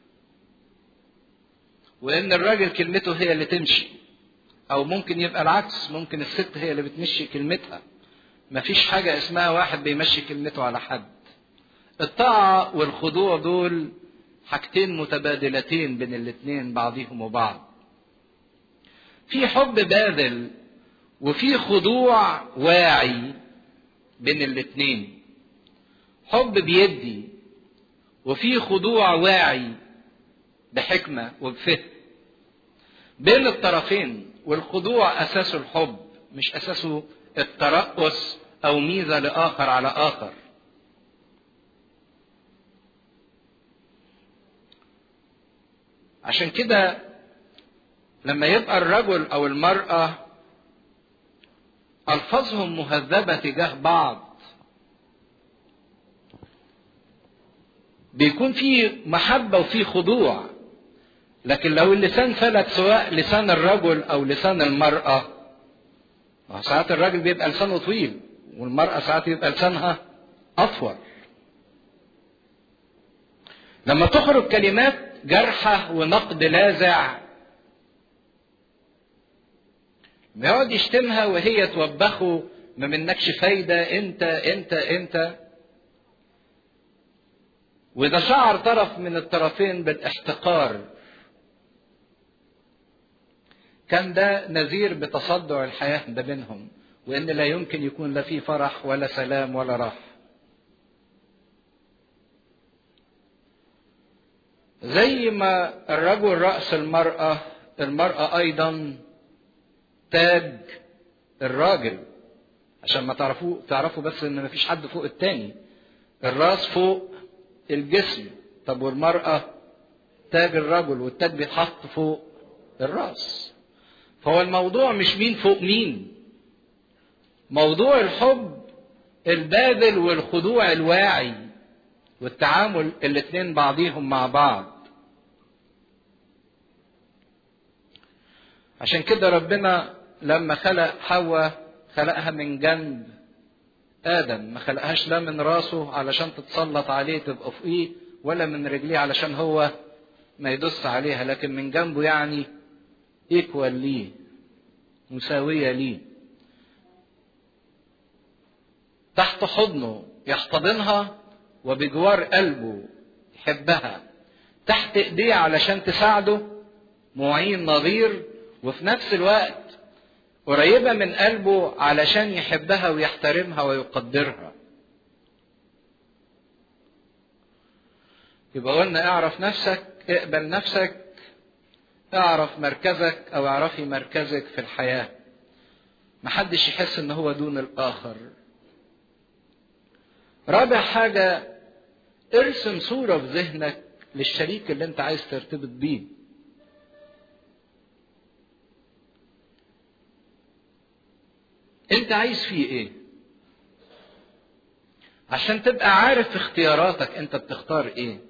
وان الراجل كلمته هي اللي تمشي، او ممكن يبقى العكس، ممكن الست هي اللي بتمشي كلمتها. مفيش حاجة اسمها واحد بيمشي كلمته على حد. الطاعة والخضوع دول حاجتين متبادلتين بين الاتنين بعضهم وبعض. في حب باذل وفي خضوع واعي بين الاتنين. حب بيدي وفي خضوع واعي بحكمة وبفهم بين الطرفين. والخضوع أساسه الحب، مش أساسه الترأس أو ميزة لآخر على آخر. عشان كده لما يبقى الرجل أو المرأة ألفاظهم مهذبة تجاه بعض بيكون في محبة وفي خضوع. لكن لو اللسان فلت، سواء لسان الرجل أو لسان المرأة، ساعات الراجل بيبقى لسانه طويل والمرأة ساعات يبقى لسانها أطول. لما تخرج كلمات جرحة ونقد لاذع، ما يقعد يشتمها وهي توبخه: ما منكش فايدة، انت انت انت. وإذا شعر طرف من الطرفين بالاحتقار كان ده نذير بتصدع الحياة ده بينهم، وإن لا يمكن يكون لا فيه فرح ولا سلام ولا راحة. زي ما الرجل رأس المرأة، المرأة أيضا تاج الراجل. عشان ما تعرفوا تعرفوا بس إن مفيش حد فوق التاني. الراس فوق الجسم، طب والمرأة تاج الرجل، والتاج بيتحط فوق الراس. فهو الموضوع مش مين فوق مين، موضوع الحب الباذل والخضوع الواعي والتعامل الاتنين بعضيهم مع بعض. عشان كده ربنا لما خلق حواء خلقها من جنب آدم، ما خلقهاش لا من راسه علشان تتسلط عليه تبقى فوقيه، ولا من رجليه علشان هو ما يدس عليها، لكن من جنبه، يعني ايكوال ليه، مساوية ليه. تحت حضنه يحتضنها، وبجوار قلبه يحبها، تحت ايديه علشان تساعده، معين نظير، وفي نفس الوقت قريبة من قلبه علشان يحبها ويحترمها ويقدرها. يبقى قلنا اعرف نفسك، اقبل نفسك، اعرف مركزك او اعرفي مركزك في الحياة. محدش يحس ان هو دون الاخر. رابع حاجة، ارسم صورة في ذهنك للشريك اللي انت عايز ترتبط بيه. انت عايز فيه ايه؟ عشان تبقى عارف في اختياراتك انت بتختار ايه.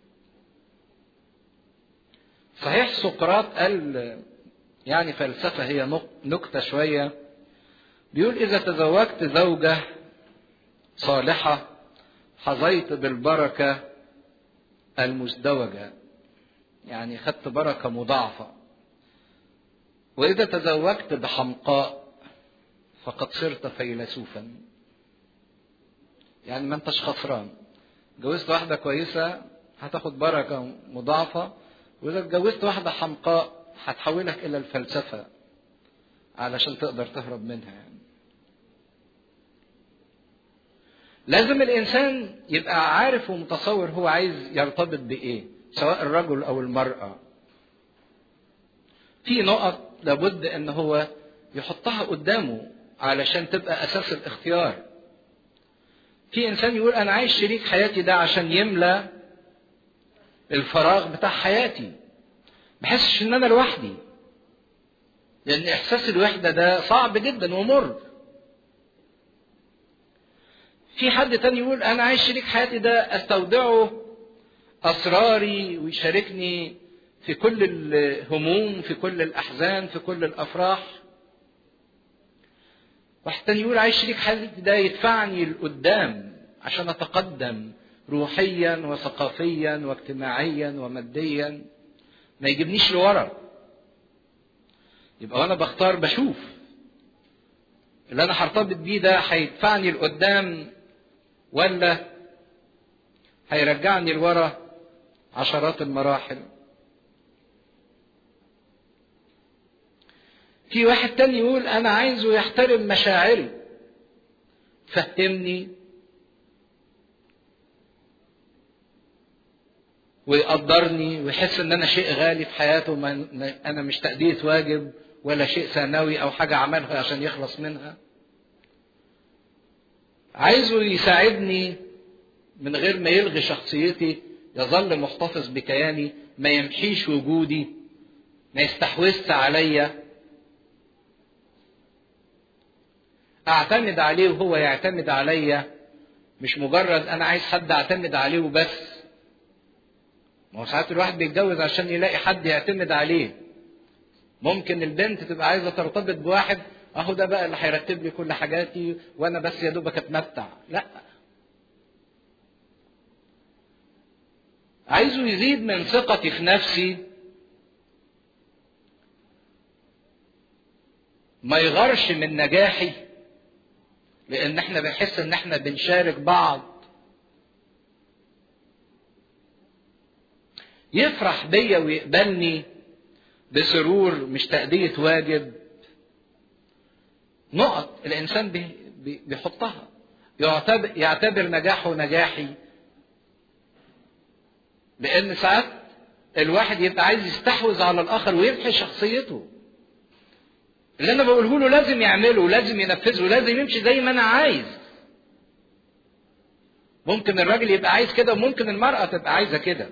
صحيح سقراط قال يعني فلسفة هي نكتة شوية، بيقول إذا تزوجت زوجة صالحة حظيت بالبركة المزدوجة، يعني خدت بركة مضاعفة. وإذا تزوجت بحمقاء فقد صرت فيلسوفا، يعني ما انتش خسران. جوزت واحدة كويسة هتاخد بركة مضاعفة، وإذا اتجوزت واحدة حمقاء هتحولك إلى الفلسفة علشان تقدر تهرب منها. يعني لازم الإنسان يبقى عارف ومتصور هو عايز يرتبط بإيه، سواء الرجل أو المرأة. في نقط لابد إن هو يحطها قدامه علشان تبقى أساس الاختيار. في إنسان يقول أنا عايز شريك حياتي ده عشان يملى الفراغ بتاع حياتي، بحسش إن أنا لوحدي، لأن إحساس الوحدة ده صعب جدا ومر. في حد تاني يقول أنا عايز شريك حياتي ده أستودعه أسراري ويشاركني في كل الهموم، في كل الأحزان، في كل الأفراح. واحد تاني يقول عايز شريك حياتي ده يدفعني لقدام عشان أتقدم روحيا وثقافيا واجتماعيا وماديا، ما يجيبنيش لورا. يبقى وانا بختار بشوف اللي انا هرتبط بيه ده هيدفعني لقدام ولا هيرجعني لورا عشرات المراحل. في واحد تاني يقول انا عايزه يحترم مشاعري، فهمني ويقدرني ويحس ان انا شيء غالي في حياته، انا مش تأدية واجب ولا شيء ثانوي او حاجة عملها عشان يخلص منها. عايزه يساعدني من غير ما يلغي شخصيتي، يظل محتفظ بكياني، ما يمحيش وجودي، ما يستحوذش عليا، اعتمد عليه وهو يعتمد عليا، مش مجرد انا عايز حد اعتمد عليه وبس. ما هو ساعات الواحد بيتجوز عشان يلاقي حد يعتمد عليه. ممكن البنت تبقى عايزه ترتبط بواحد اهو ده بقى اللي هيرتب لي كل حاجاتي وانا بس يا دوبك اتمتع. لا، عايزه يزيد من ثقتي في نفسي، ما يغرش من نجاحي، لان احنا بنحس ان احنا بنشارك بعض. يفرح بيا ويقبلني بسرور مش تأدية واجب. نقط الإنسان بيحطها، يعتبر, يعتبر نجاحه نجاحي. لأن ساعات الواحد يبقى عايز يستحوذ على الآخر ويمحي شخصيته. اللي أنا بقوله له لازم يعمله، لازم ينفذه، لازم يمشي زي ما أنا عايز. ممكن الراجل يبقى عايز كده وممكن المرأة تبقى عايزة كده.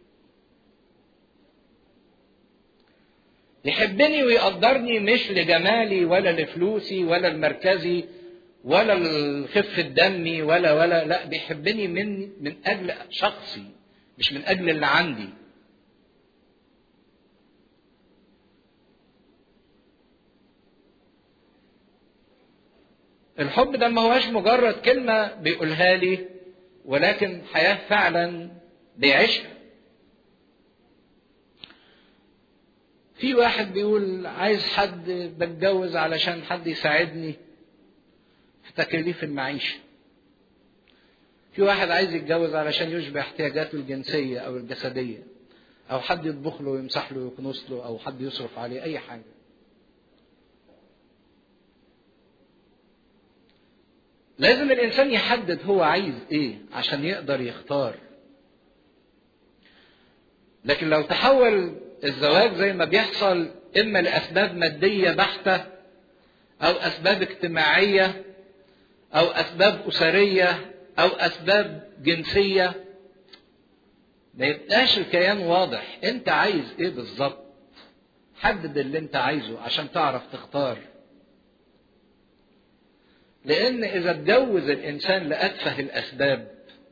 يحبني ويقدرني مش لجمالي ولا لفلوسي ولا المركزي ولا الخفة دمي ولا ولا لا، بيحبني من من أجل شخصي مش من أجل اللي عندي. الحب ده ما هواش مجرد كلمة بيقولها لي، ولكن حياة فعلا بيعيشها. في واحد بيقول عايز حد بتجوز علشان حد يساعدني في تكاليف المعيشة. في واحد عايز يتجوز علشان يشبع احتياجاته الجنسية أو الجسدية، أو حد يطبخ له ويمسح له ويكنس له، أو حد يصرف عليه، أي حاجة. لازم الإنسان يحدد هو عايز إيه عشان يقدر يختار. لكن لو تحول الزواج زي ما بيحصل إما لأسباب مادية بحتة أو أسباب اجتماعية أو أسباب أسرية أو أسباب جنسية، ما يبقاش الكيان واضح أنت عايز إيه بالظبط. حدد اللي أنت عايزه عشان تعرف تختار. لأن إذا اتجوز الإنسان لأتفه الأسباب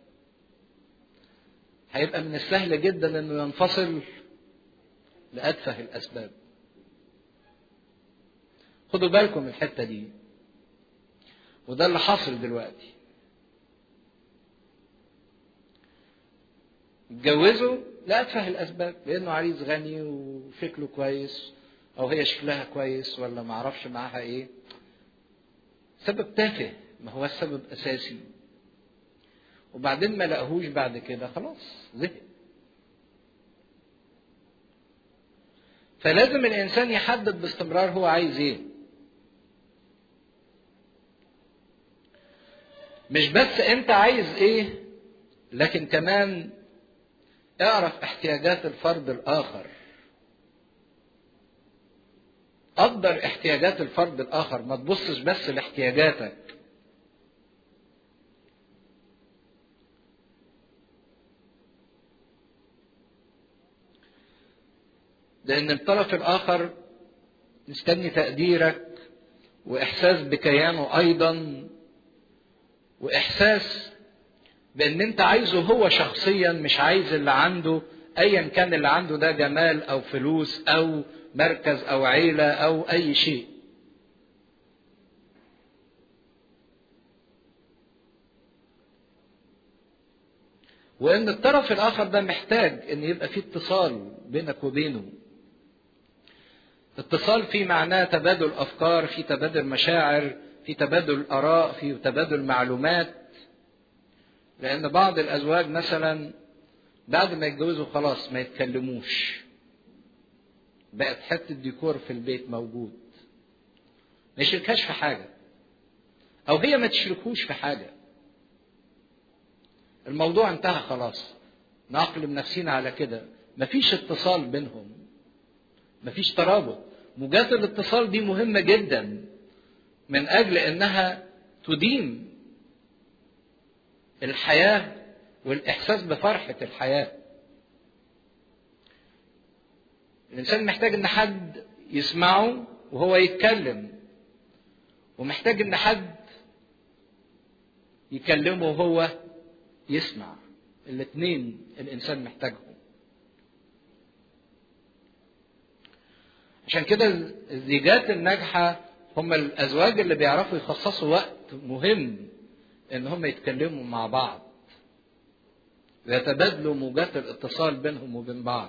هيبقى من السهل جدا إنه ينفصل لأتفه الأسباب. خدوا بالكم من الحتة دي، وده اللي حاصل دلوقتي. اتجوزوا لأتفه الأسباب، لأنه عريس غني وشكله كويس، أو هي شكلها كويس، ولا معرفش معاها إيه. سبب تافه، ما هو السبب أساسي. وبعدين ما لقهوش بعد كده، خلاص زهق. فلازم الإنسان يحدد باستمرار هو عايز إيه. مش بس أنت عايز إيه، لكن كمان اعرف احتياجات الفرد الآخر. قدر احتياجات الفرد الآخر، ما تبصش بس لاحتياجاتك. لأن الطرف الآخر مستني تقديرك وإحساس بكيانه أيضا، وإحساس بأن أنت عايزه هو شخصيا، مش عايز اللي عنده أيا كان اللي عنده ده جمال أو فلوس أو مركز أو عيلة أو أي شيء. وأن الطرف الآخر ده محتاج أن يبقى فيه اتصال بينك وبينه. اتصال فيه معناه تبادل أفكار، في تبادل مشاعر، في تبادل آراء، في تبادل معلومات. لأن بعض الأزواج مثلا بعد ما يتجوزوا خلاص ما يتكلموش، بقت حتة ديكور في البيت موجود، ما يشاركهاش في حاجة، أو هي ما تشاركوش في حاجة. الموضوع انتهى خلاص، نعقلم نفسينا على كده. مفيش اتصال بينهم، مفيش ترابط. موجات الاتصال دي مهمة جدا من أجل أنها تديم الحياة والإحساس بفرحة الحياة. الإنسان محتاج أن حد يسمعه وهو يتكلم، ومحتاج أن حد يكلمه وهو يسمع. الاثنين الإنسان محتاجهم. عشان كده الزيجات الناجحة هم الأزواج اللي بيعرفوا يخصصوا وقت مهم إن هم يتكلموا مع بعض ويتبادلوا موجات الاتصال بينهم وبين بعض.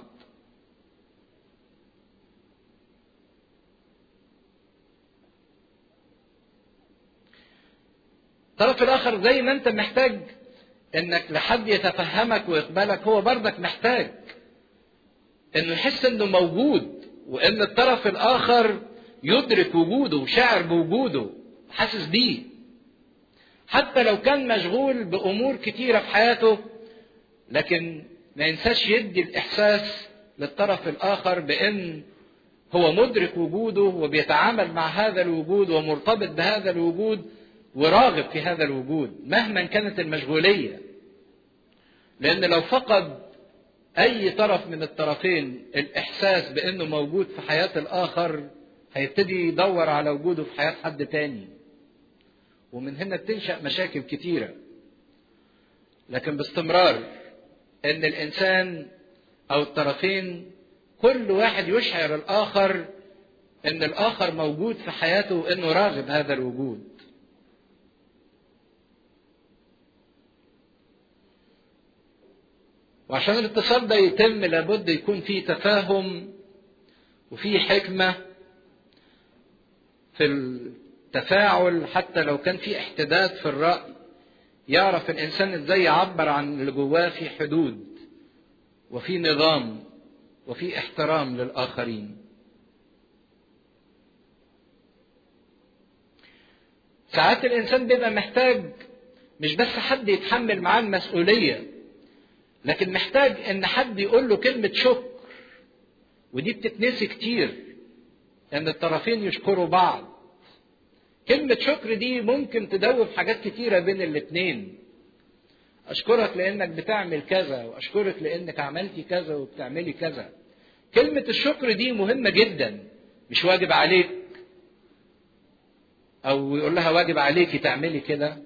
الطرف الآخر زي ما أنت محتاج إنك لحد يتفهمك ويقبلك، هو برضك محتاج إنه يحس إنه موجود، وإن الطرف الآخر يدرك وجوده وشاعر بوجوده، حاسس بيه. حتى لو كان مشغول بأمور كتيرة في حياته، لكن ما ينساش يدي الإحساس للطرف الآخر بأن هو مدرك وجوده وبيتعامل مع هذا الوجود ومرتبط بهذا الوجود وراغب في هذا الوجود مهما كانت المشغولية. لأن لو فقد أي طرف من الطرفين الإحساس بأنه موجود في حياة الآخر، هيبتدي يدور على وجوده في حياة حد تاني، ومن هنا بتنشأ مشاكل كتيرة. لكن باستمرار أن الإنسان أو الطرفين كل واحد يشعر الآخر أن الآخر موجود في حياته وأنه راغب هذا الوجود. وعشان الاتصال ده يتم لابد يكون فيه تفاهم وفيه حكمة في التفاعل، حتى لو كان فيه احتداد في الرأي يعرف الإنسان إزاي يعبر عن اللي جواه في حدود وفي نظام وفي احترام للآخرين. ساعات الإنسان بيبقى محتاج مش بس حد يتحمل معاه المسؤولية، لكن محتاج إن حد يقول له كلمة شكر، ودي بتتنسي كتير، إن الطرفين يشكروا بعض. كلمة شكر دي ممكن تدوب حاجات كتيرة بين الاتنين. أشكرك لأنك بتعمل كذا، وأشكرك لأنك عملتي كذا وبتعملي كذا. كلمة الشكر دي مهمة جدا، مش واجب عليك أو يقول لها واجب عليكي تعملي كده.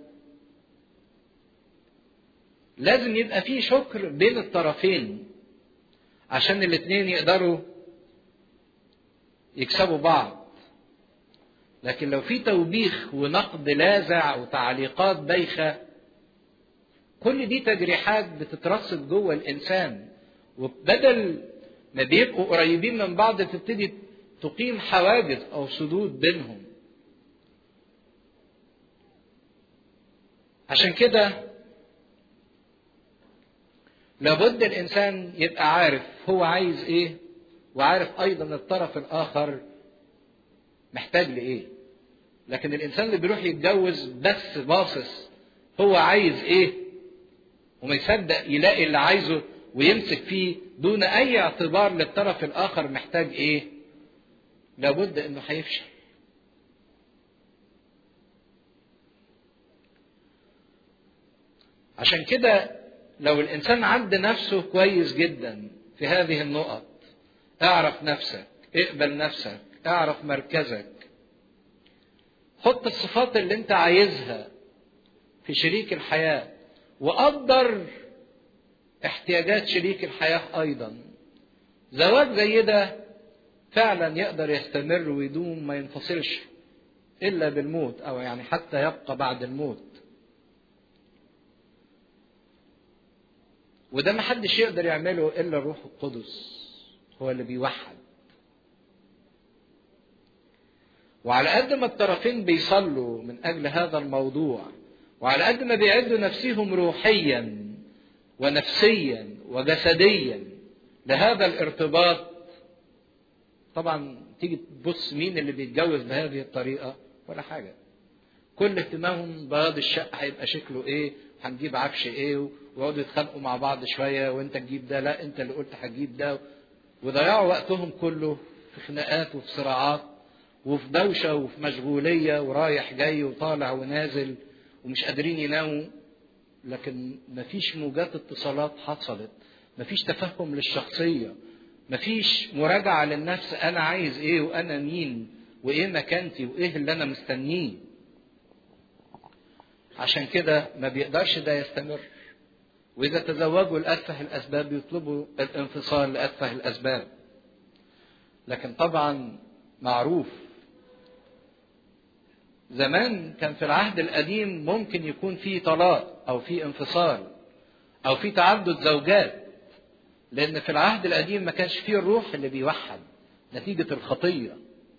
لازم يبقى فيه شكر بين الطرفين عشان الاتنين يقدروا يكسبوا بعض. لكن لو في توبيخ ونقد لاذع وتعليقات بايخة، كل دي تجريحات بتترصد جوه الإنسان، وبدل ما بيبقوا قريبين من بعض تبتدي تقيم حواجز أو سدود بينهم. عشان كده لابد الإنسان يبقى عارف هو عايز إيه، وعارف أيضا الطرف الآخر محتاج لإيه. لكن الإنسان اللي بيروح يتجوز بس باصص هو عايز إيه، وما يصدق يلاقي اللي عايزه ويمسك فيه دون أي اعتبار للطرف الآخر محتاج إيه، لابد إنه هيفشل. عشان كده لو الإنسان عد نفسه كويس جدا في هذه النقط، اعرف نفسك، اقبل نفسك، اعرف مركزك، حط الصفات اللي انت عايزها في شريك الحياة، وقدر احتياجات شريك الحياة أيضا. زواج زي ده فعلا يقدر يستمر ويدوم، ما ينفصلش إلا بالموت، أو يعني حتى يبقى بعد الموت. وده ما حدش يقدر يعمله إلا الروح القدس، هو اللي بيوحد. وعلى قد ما الطرفين بيصلوا من أجل هذا الموضوع، وعلى قد ما بيعدوا نفسهم روحيا ونفسيا وجسديا لهذا الارتباط، طبعا تيجي تبص مين اللي بيتجوز بهذه الطريقة؟ ولا حاجة. كل اهتمامهم بياض الشقة هيبقى شكله ايه، هنجيب عفش ايه، ويقعدوا يتخانقوا مع بعض شوية، وانت تجيب ده، لا انت اللي قلت هتجيب ده، وضيعوا وقتهم كله في خناقات وفي صراعات وفي دوشة وفي مشغولية ورايح جاي وطالع ونازل ومش قادرين يناموا. لكن مفيش موجات اتصالات حصلت، مفيش تفهم للشخصية، مفيش مراجعة للنفس، أنا عايز إيه وأنا مين وإيه مكانتي وإيه اللي أنا مستنيه. عشان كده ما بيقدرش ده يستمر. وإذا تزوجوا لأتفه الأسباب يطلبوا الانفصال لأتفه الأسباب. لكن طبعا معروف زمان كان في العهد القديم ممكن يكون في طلاق أو في انفصال أو في تعدد زوجات، لأن في العهد القديم ما كانش فيه الروح اللي بيوحد نتيجة الخطية.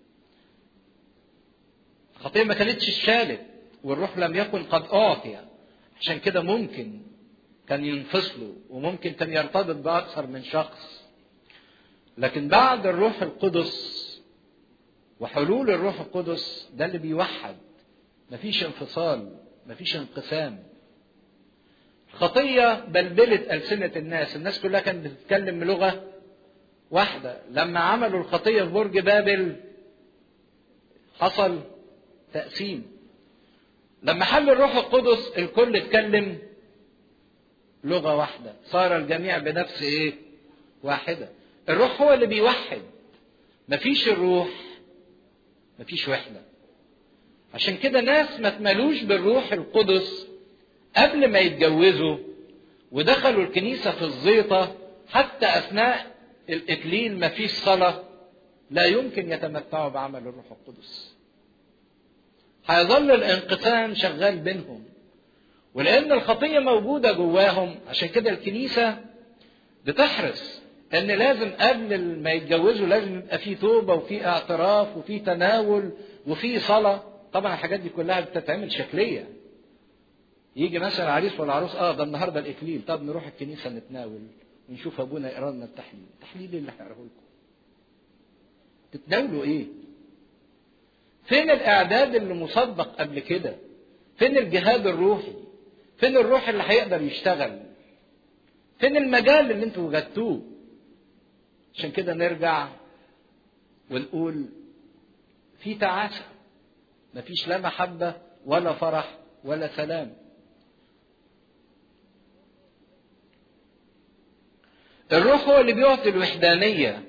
الخطية ما كانتش اتشالت والروح لم يكن قد أعطي، عشان كده ممكن كان ينفصلوا وممكن كان يرتبط بأكثر من شخص. لكن بعد الروح القدس وحلول الروح القدس ده اللي بيوحد، مفيش انفصال، مفيش انقسام. الخطية بلبلت ألسنة الناس، الناس كلها كانت بتتكلم بلغة واحدة. لما عملوا الخطية في برج بابل حصل تقسيم. لما حل الروح القدس الكل اتكلم لغة واحدة، صار الجميع بنفس ايه؟ واحدة. الروح هو اللي بيوحد، مفيش الروح مفيش وحدة. عشان كده ناس ما تملوش بالروح القدس قبل ما يتجوزوا ودخلوا الكنيسة في الزيطة، حتى أثناء الإكليل مفيش صلاة، لا يمكن يتمتعوا بعمل الروح القدس. هيظل الانقسام شغال بينهم، ولأن الخطية موجودة جواهم. عشان كده الكنيسة بتحرص ان لازم قبل ما يتجوزوا لازم يبقى فيه توبة وفيه اعتراف وفيه تناول وفيه صلاة. طبعا الحاجات دي كلها بتتعمل شكلية، يجي مثلا عريس ولا عروس، اه ده النهارده الاكليل، طب نروح الكنيسه نتناول ونشوف ابونا يقرا لنا التحليل. التحليل اللي هيقراه لكم تتناولوا ايه؟ فين الاعداد اللي مسبق قبل كده؟ فين الجهاد الروحي؟ فين الروح اللي هيقدر يشتغل؟ فين المجال اللي انتوا وجدتوه؟ عشان كده نرجع ونقول في تعاسة، مفيش لا محبة ولا فرح ولا سلام. الروح هو اللي بيعطي الوحدانية.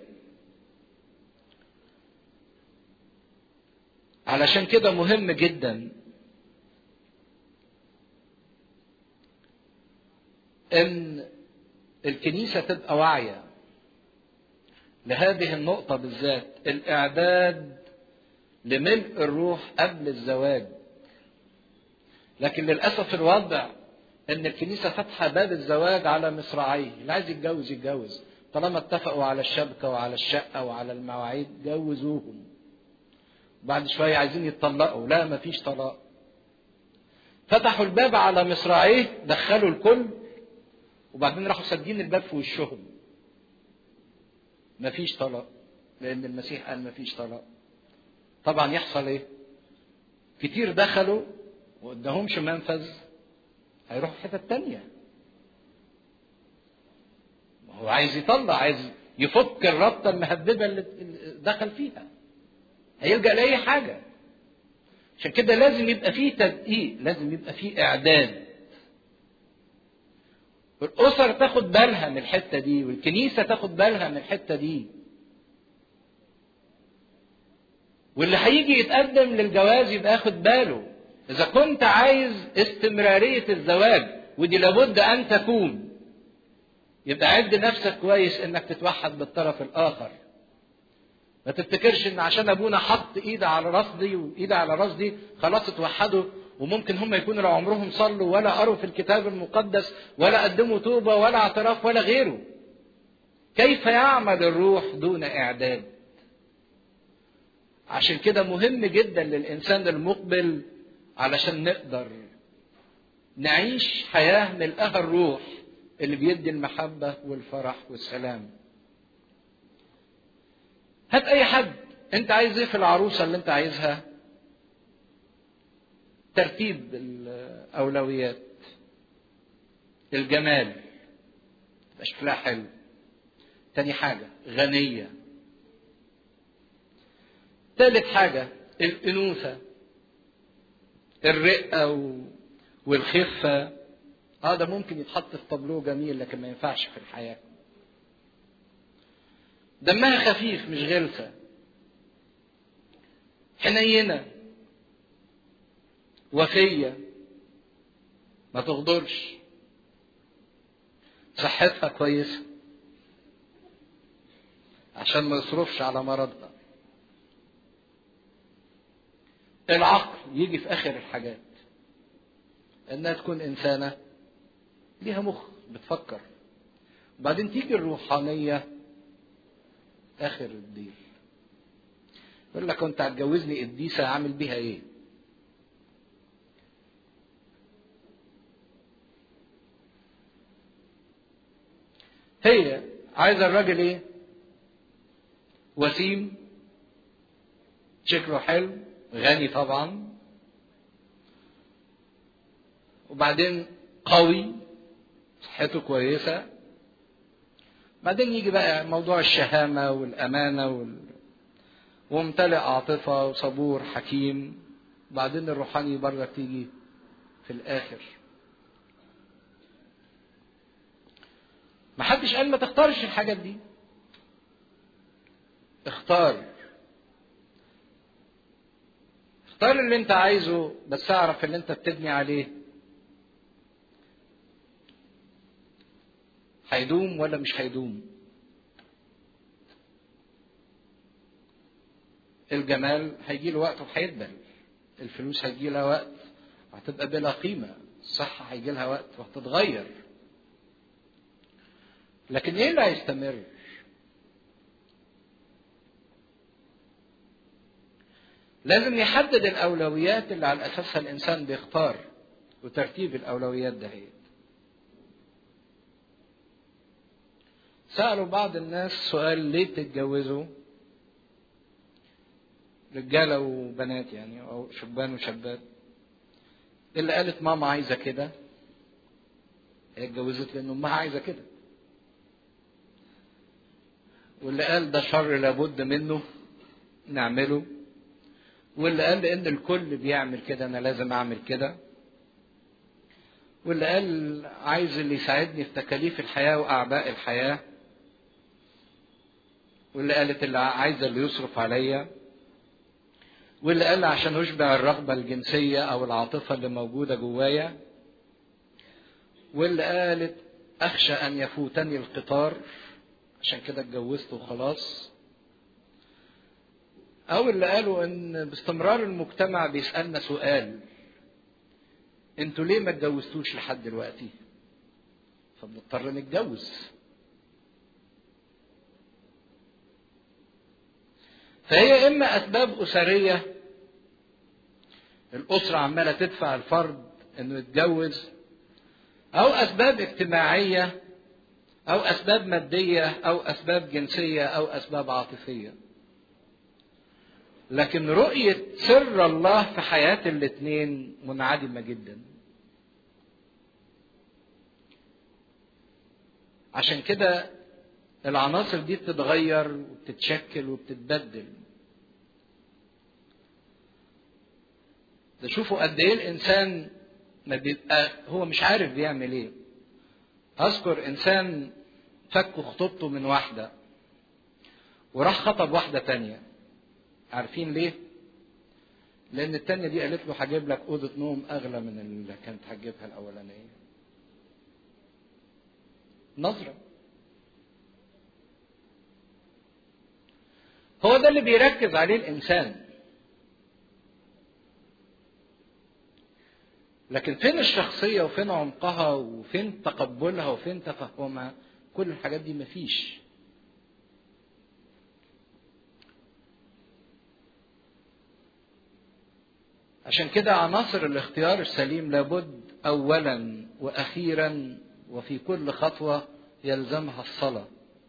علشان كده مهم جدا ان الكنيسة تبقى واعية لهذه النقطة بالذات، الإعداد لملء الروح قبل الزواج. لكن للأسف الوضع إن الكنيسة فاتحة باب الزواج على مصراعيه، اللي عايز يتجوز يتجوز، طالما اتفقوا على الشبكة وعلى الشقة وعلى المواعيد جوزوهم. بعد شوية عايزين يتطلقوا، لا مفيش طلاق. فتحوا الباب على مصراعيه، دخلوا الكل، وبعدين راحوا سادين الباب في وشهم. مفيش طلاق، لأن المسيح قال مفيش طلاق. طبعا يحصل ايه؟ كتير دخلوا وقدامهمش منفذ، هيروحوا في حتة تانية. هو عايز يطلع، عايز يفك الربطة المهببة اللي دخل فيها، هيلجأ لأي حاجة. عشان كده لازم يبقى فيه تدقيق، لازم يبقى فيه إعداد. والأسر تاخد بالها من الحتة دي، والكنيسة تاخد بالها من الحتة دي. واللي هيجي يتقدم للجواز يبقى ياخد باله، إذا كنت عايز استمرارية الزواج، ودي لابد أن تكون، يبقى عد نفسك كويس إنك تتوحد بالطرف الآخر. ما تفتكرش إن عشان أبونا حط إيده على راس دي وإيده على راس دي خلاص اتوحدوا، وممكن هم يكونوا لو عمرهم صلوا ولا قروا في الكتاب المقدس ولا قدموا توبة ولا اعتراف ولا غيره. كيف يعمل الروح دون إعداد؟ عشان كده مهم جدا للإنسان المقبل علشان نقدر نعيش حياة ملقاها الروح اللي بيدي المحبة والفرح والسلام. هات أي حد، أنت عايز إيه في العروسة اللي أنت عايزها؟ ترتيب الأولويات، الجمال، شكلها حلو. تاني حاجة غنية. ثالث حاجة الأنوثة، الرقة والخفة. اه ده ممكن يتحط في طابلوه جميل، لكن ما ينفعش في الحياة. دمها خفيف مش غلسة، حنينة، وفية، ما تغدرش، صحتها كويسة عشان ما يصرفش على مرضها. العقل يجي في آخر الحاجات، انها تكون انسانة ليها مخ بتفكر. وبعدين تيجي الروحانية آخر الديل. يقول لك كنت هتجوزني قديسة أعمل بيها إيه؟ هي عايزة الراجل إيه؟ وسيم، شكله حلو، غني طبعا، وبعدين قوي، صحته كويسة. بعدين يجي بقى موضوع الشهامة والأمانة وال... وممتلئ عاطفة وصبور حكيم. بعدين الروحاني برضه تيجي في الآخر. ما حدش قال ما تختارش الحاجات دي، اختار اختار اللي انت عايزه، بس اعرف اللي انت بتبني عليه هيدوم ولا مش هيدوم. الجمال هيجي له وقت وهيدبل، الفلوس هيجي لها وقت وهتبقى بلا قيمة، الصحة هيجي لها وقت وهتتغير. لكن ايه اللي هيستمر؟ لازم يحدد الأولويات اللي على أساسها الإنسان بيختار. وترتيب الأولويات دهيت. سألوا بعض الناس سؤال: ليه بتتجوزوا؟ رجالة وبنات يعني، أو شبان وشابات. اللي قالت ماما عايزة كده، هي اتجوزت لأن أمها عايزة كده. واللي قال ده شر لابد منه نعمله. واللي قال لأن الكل بيعمل كده أنا لازم أعمل كده. واللي قال عايز اللي يساعدني في تكاليف الحياة وأعباء الحياة. واللي قالت اللي عايزة اللي يصرف عليا. واللي قال عشان أشبع الرغبة الجنسية أو العاطفة اللي موجودة جوايا. واللي قالت أخشى أن يفوتني القطار عشان كده اتجوزت وخلاص. أو اللي قالوا إن باستمرار المجتمع بيسألنا سؤال: أنتوا ليه ما اتجوزتوش لحد دلوقتي؟ فبنضطر نتجوز. فهي إما أسباب أسرية، الأسرة عمالة تدفع الفرد إنه يتجوز، أو أسباب اجتماعية، أو أسباب مادية، أو أسباب جنسية، أو أسباب عاطفية. لكن رؤية سر الله في حياة الاثنين منعدمة جدا. عشان كده العناصر دي بتتغير وبتتشكل وبتتبدل. ده شوفوا قد ايه الانسان ما بيبقى هو مش عارف بيعمل ايه. اذكر انسان فك خطوبته من واحدة وراح خطب واحدة تانية. عارفين ليه؟ لان التانية دي قالت له هجيب لك اوضة نوم اغلى من اللي كانت هتجيبها الاولانية. نظرة. هو ده اللي بيركز عليه الانسان. لكن فين الشخصية وفين عمقها وفين تقبلها وفين تفهمها؟ كل الحاجات دي مفيش. عشان كده عناصر الاختيار السليم لابد اولا واخيرا وفي كل خطوة يلزمها الصلاة.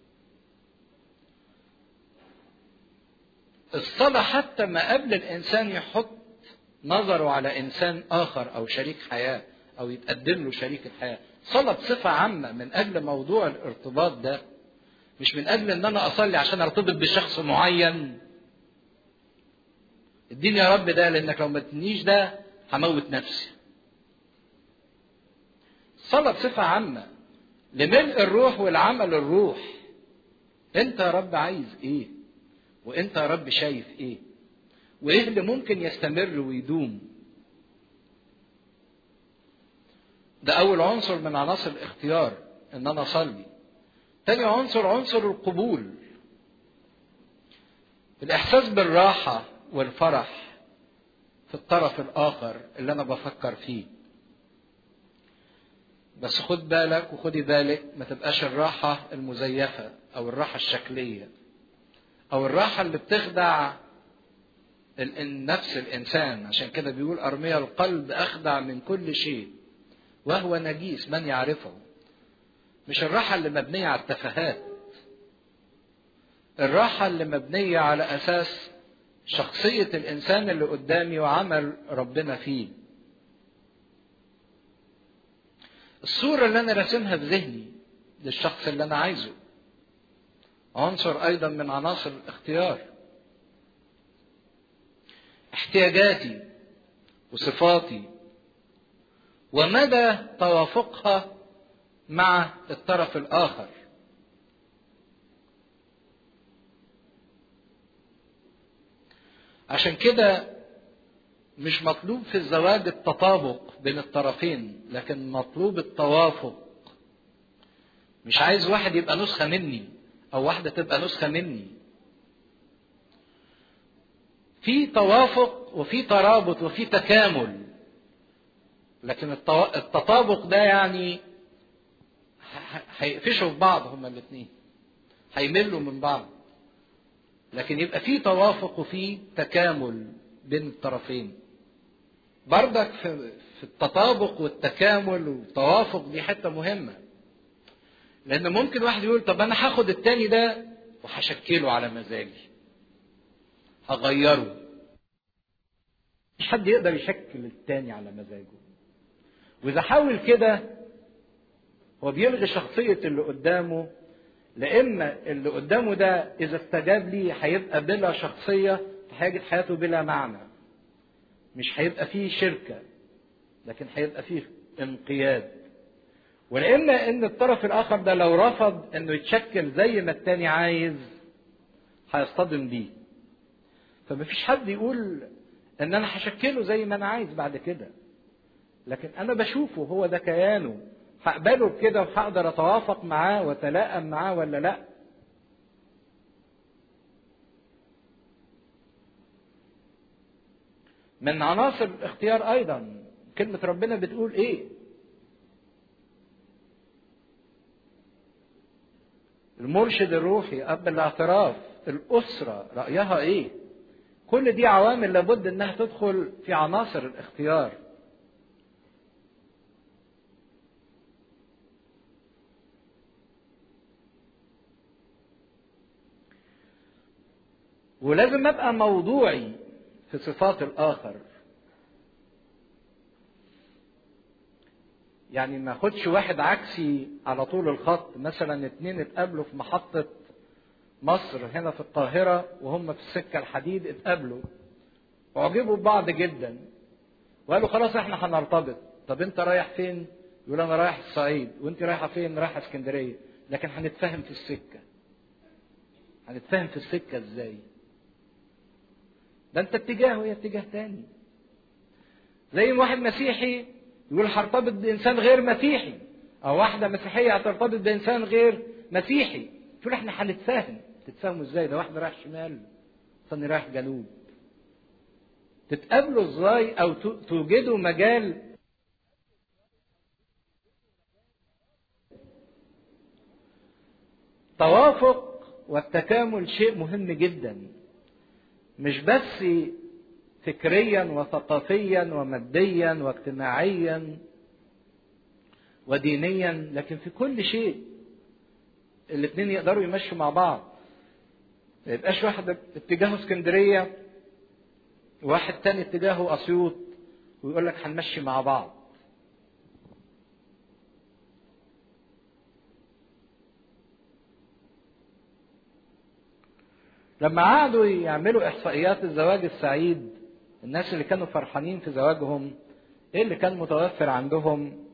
الصلاة حتى ما قبل الانسان يحط نظره على انسان اخر او شريك حياة او يتقدم له شريك الحياة، صلاة بصفة عامة من اجل موضوع الارتباط ده، مش من اجل ان انا اصلي عشان ارتبط بشخص معين. اديني يا رب ده، لانك لو ما ادتنيش ده هموت نفسي. صلاة بصفة عامة لملء الروح والعمل الروح. انت يا رب عايز ايه؟ وانت يا رب شايف ايه؟ وايه اللي ممكن يستمر ويدوم؟ ده اول عنصر من عناصر الاختيار، ان انا اصلي. تاني عنصر عنصر القبول، الاحساس بالراحة والفرح في الطرف الاخر اللي انا بفكر فيه. بس خد بالك وخدي بالك ما تبقاش الراحة المزيفة او الراحة الشكلية او الراحة اللي بتخدع نفس الانسان. عشان كده بيقول ارميا القلب اخدع من كل شيء وهو نجيس من يعرفه. مش الراحة اللي مبنية على التفاهات، الراحة اللي مبنية على اساس شخصية الانسان اللي قدامي وعمل ربنا فيه. الصورة اللي انا راسمها في ذهني للشخص اللي انا عايزه عنصر ايضا من عناصر الاختيار. احتياجاتي وصفاتي ومدى توافقها مع الطرف الآخر. عشان كده مش مطلوب في الزواج التطابق بين الطرفين، لكن مطلوب التوافق. مش عايز واحد يبقى نسخة مني أو واحدة تبقى نسخة مني. في توافق وفي ترابط وفي تكامل، لكن التطابق ده يعني هيقفشوا في بعض هما الاثنين، هيملوا من بعض. لكن يبقى في توافق وفي تكامل بين الطرفين. بردك في في التطابق والتكامل والتوافق دي حته مهمه. لان ممكن واحد يقول طب انا هاخد التاني ده وهشكله على مزاجي، هغيره. مش حد يقدر يشكل التاني على مزاجه، واذا حاول كده هو بيلغي شخصيه اللي قدامه. لأما اللي قدامه ده إذا استجاب لي هيبقى بلا شخصية، هيجد حياته بلا معنى. مش هيبقى فيه شركة، لكن هيبقى فيه انقياد. ولأما إن الطرف الآخر ده لو رفض إنه يتشكل زي ما التاني عايز هيصطدم بيه. فمفيش حد يقول إن أنا هشكله زي ما أنا عايز بعد كده، لكن أنا بشوفه هو ده كيانه، هقبله بكده وهقدر اتوافق معاه واتلائم معاه ولا لا. من عناصر الاختيار ايضا كلمة ربنا بتقول ايه؟ المرشد الروحي، اب الاعتراف، الاسرة رأيها ايه؟ كل دي عوامل لابد انها تدخل في عناصر الاختيار. ولازم ابقى موضوعي في صفات الاخر. يعني ما اخدش واحد عكسي على طول الخط. مثلا اتنين اتقابلوا في محطة مصر هنا في القاهرة وهم في السكة الحديد، اتقابلوا وعجبوا ببعض جدا وقالوا خلاص احنا هنرتبط. طب انت رايح فين؟ يقول انا رايح الصعيد. وانت رايحة فين؟ رايحة اسكندرية. لكن هنتفاهم في السكة. هنتفاهم في السكة ازاي؟ ده انت اتجاه وهي اتجاه تاني. زي واحد مسيحي يقول هرتبط بانسان غير مسيحي، او واحده مسيحيه هترتبط بانسان غير مسيحي. تقول احنا هنتفاهم. تتفاهموا ازاي؟ ده واحد رايح شمال والثاني رايح جنوب. تتقابلوا ازاي او توجدوا مجال توافق والتكامل؟ شيء مهم جدا، مش بس فكريا وثقافيا وماديا واجتماعيا ودينيا، لكن في كل شيء الاثنين يقدروا يمشوا مع بعض. ما يبقاش واحد اتجاهه اسكندريه وواحد تاني اتجاهه اسيوط ويقول لك هنمشي مع بعض. لما قعدوا يعملوا احصائيات الزواج السعيد، الناس اللي كانوا فرحانين في زواجهم ايه اللي كان متوفر عندهم؟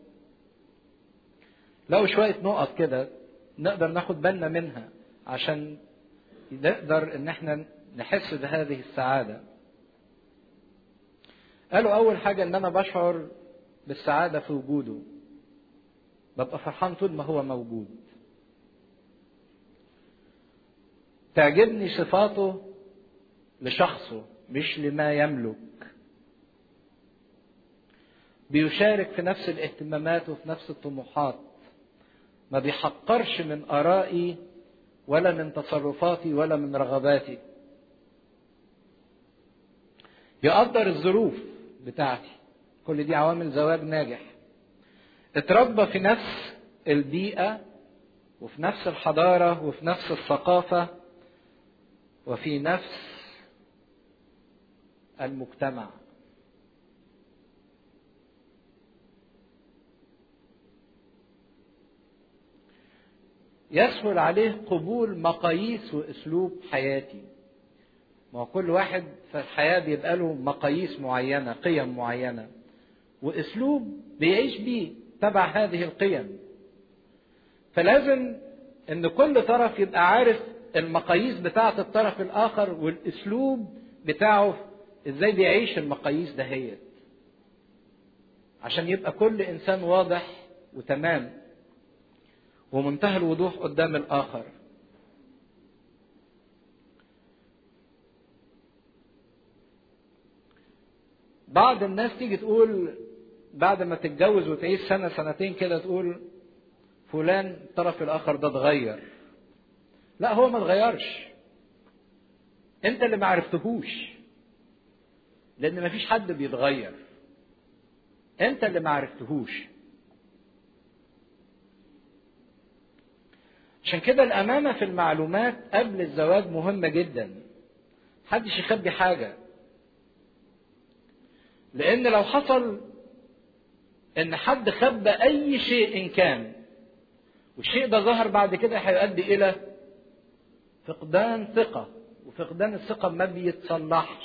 لقوا شويه نقط كده نقدر ناخد بالنا منها عشان نقدر ان احنا نحس بهذه السعاده. قالوا اول حاجه ان انا بشعر بالسعاده في وجوده، ببقى فرحان طول ما هو موجود. تعجبني صفاته لشخصه مش لما يملك. بيشارك في نفس الاهتمامات وفي نفس الطموحات، ما بيحقرش من آرائي ولا من تصرفاتي ولا من رغباتي. يقدر الظروف بتاعتي. كل دي عوامل زواج ناجح. اتربى في نفس البيئة وفي نفس الحضارة وفي نفس الثقافة وفي نفس المجتمع. يسهل عليه قبول مقاييس واسلوب حياتي. ما هو كل واحد في الحياة بيبقى له مقاييس معينة، قيم معينة، واسلوب بيعيش بيه تبع هذه القيم. فلازم ان كل طرف يبقى عارف المقاييس بتاعة الطرف الاخر والاسلوب بتاعه ازاي بيعيش المقاييس دهيت، عشان يبقى كل انسان واضح وتمام ومنتهى الوضوح قدام الآخر. بعض الناس تيجي تقول بعد ما تتجوز وتعيش سنة سنتين كده تقول فلان الطرف الآخر ده اتغير. لا، هو ما اتغيرش، انت اللي ما عرفتهوش. لأن ما فيش حد بيتغير، انت اللي ما عرفتهوش. عشان كده الامانة في المعلومات قبل الزواج مهمة جدا. محدش يخبي حاجة، لان لو حصل ان حد خبى اي شيء ان كان والشيء ده ظهر بعد كده هيؤدي الى فقدان ثقة، وفقدان الثقة ما بيتصلحش.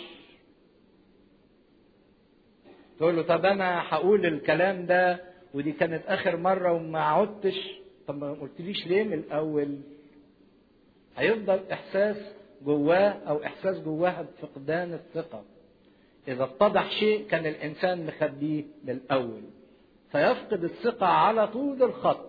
تقول له طب انا هقول الكلام ده ودي كانت اخر مرة وما عدتش، طب ما قلتليش ليه من الاول؟ هيفضل احساس جواه او احساس جواها بفقدان الثقة. اذا اتضح شيء كان الانسان مخبيه من الاول، فيفقد الثقة على طول الخط.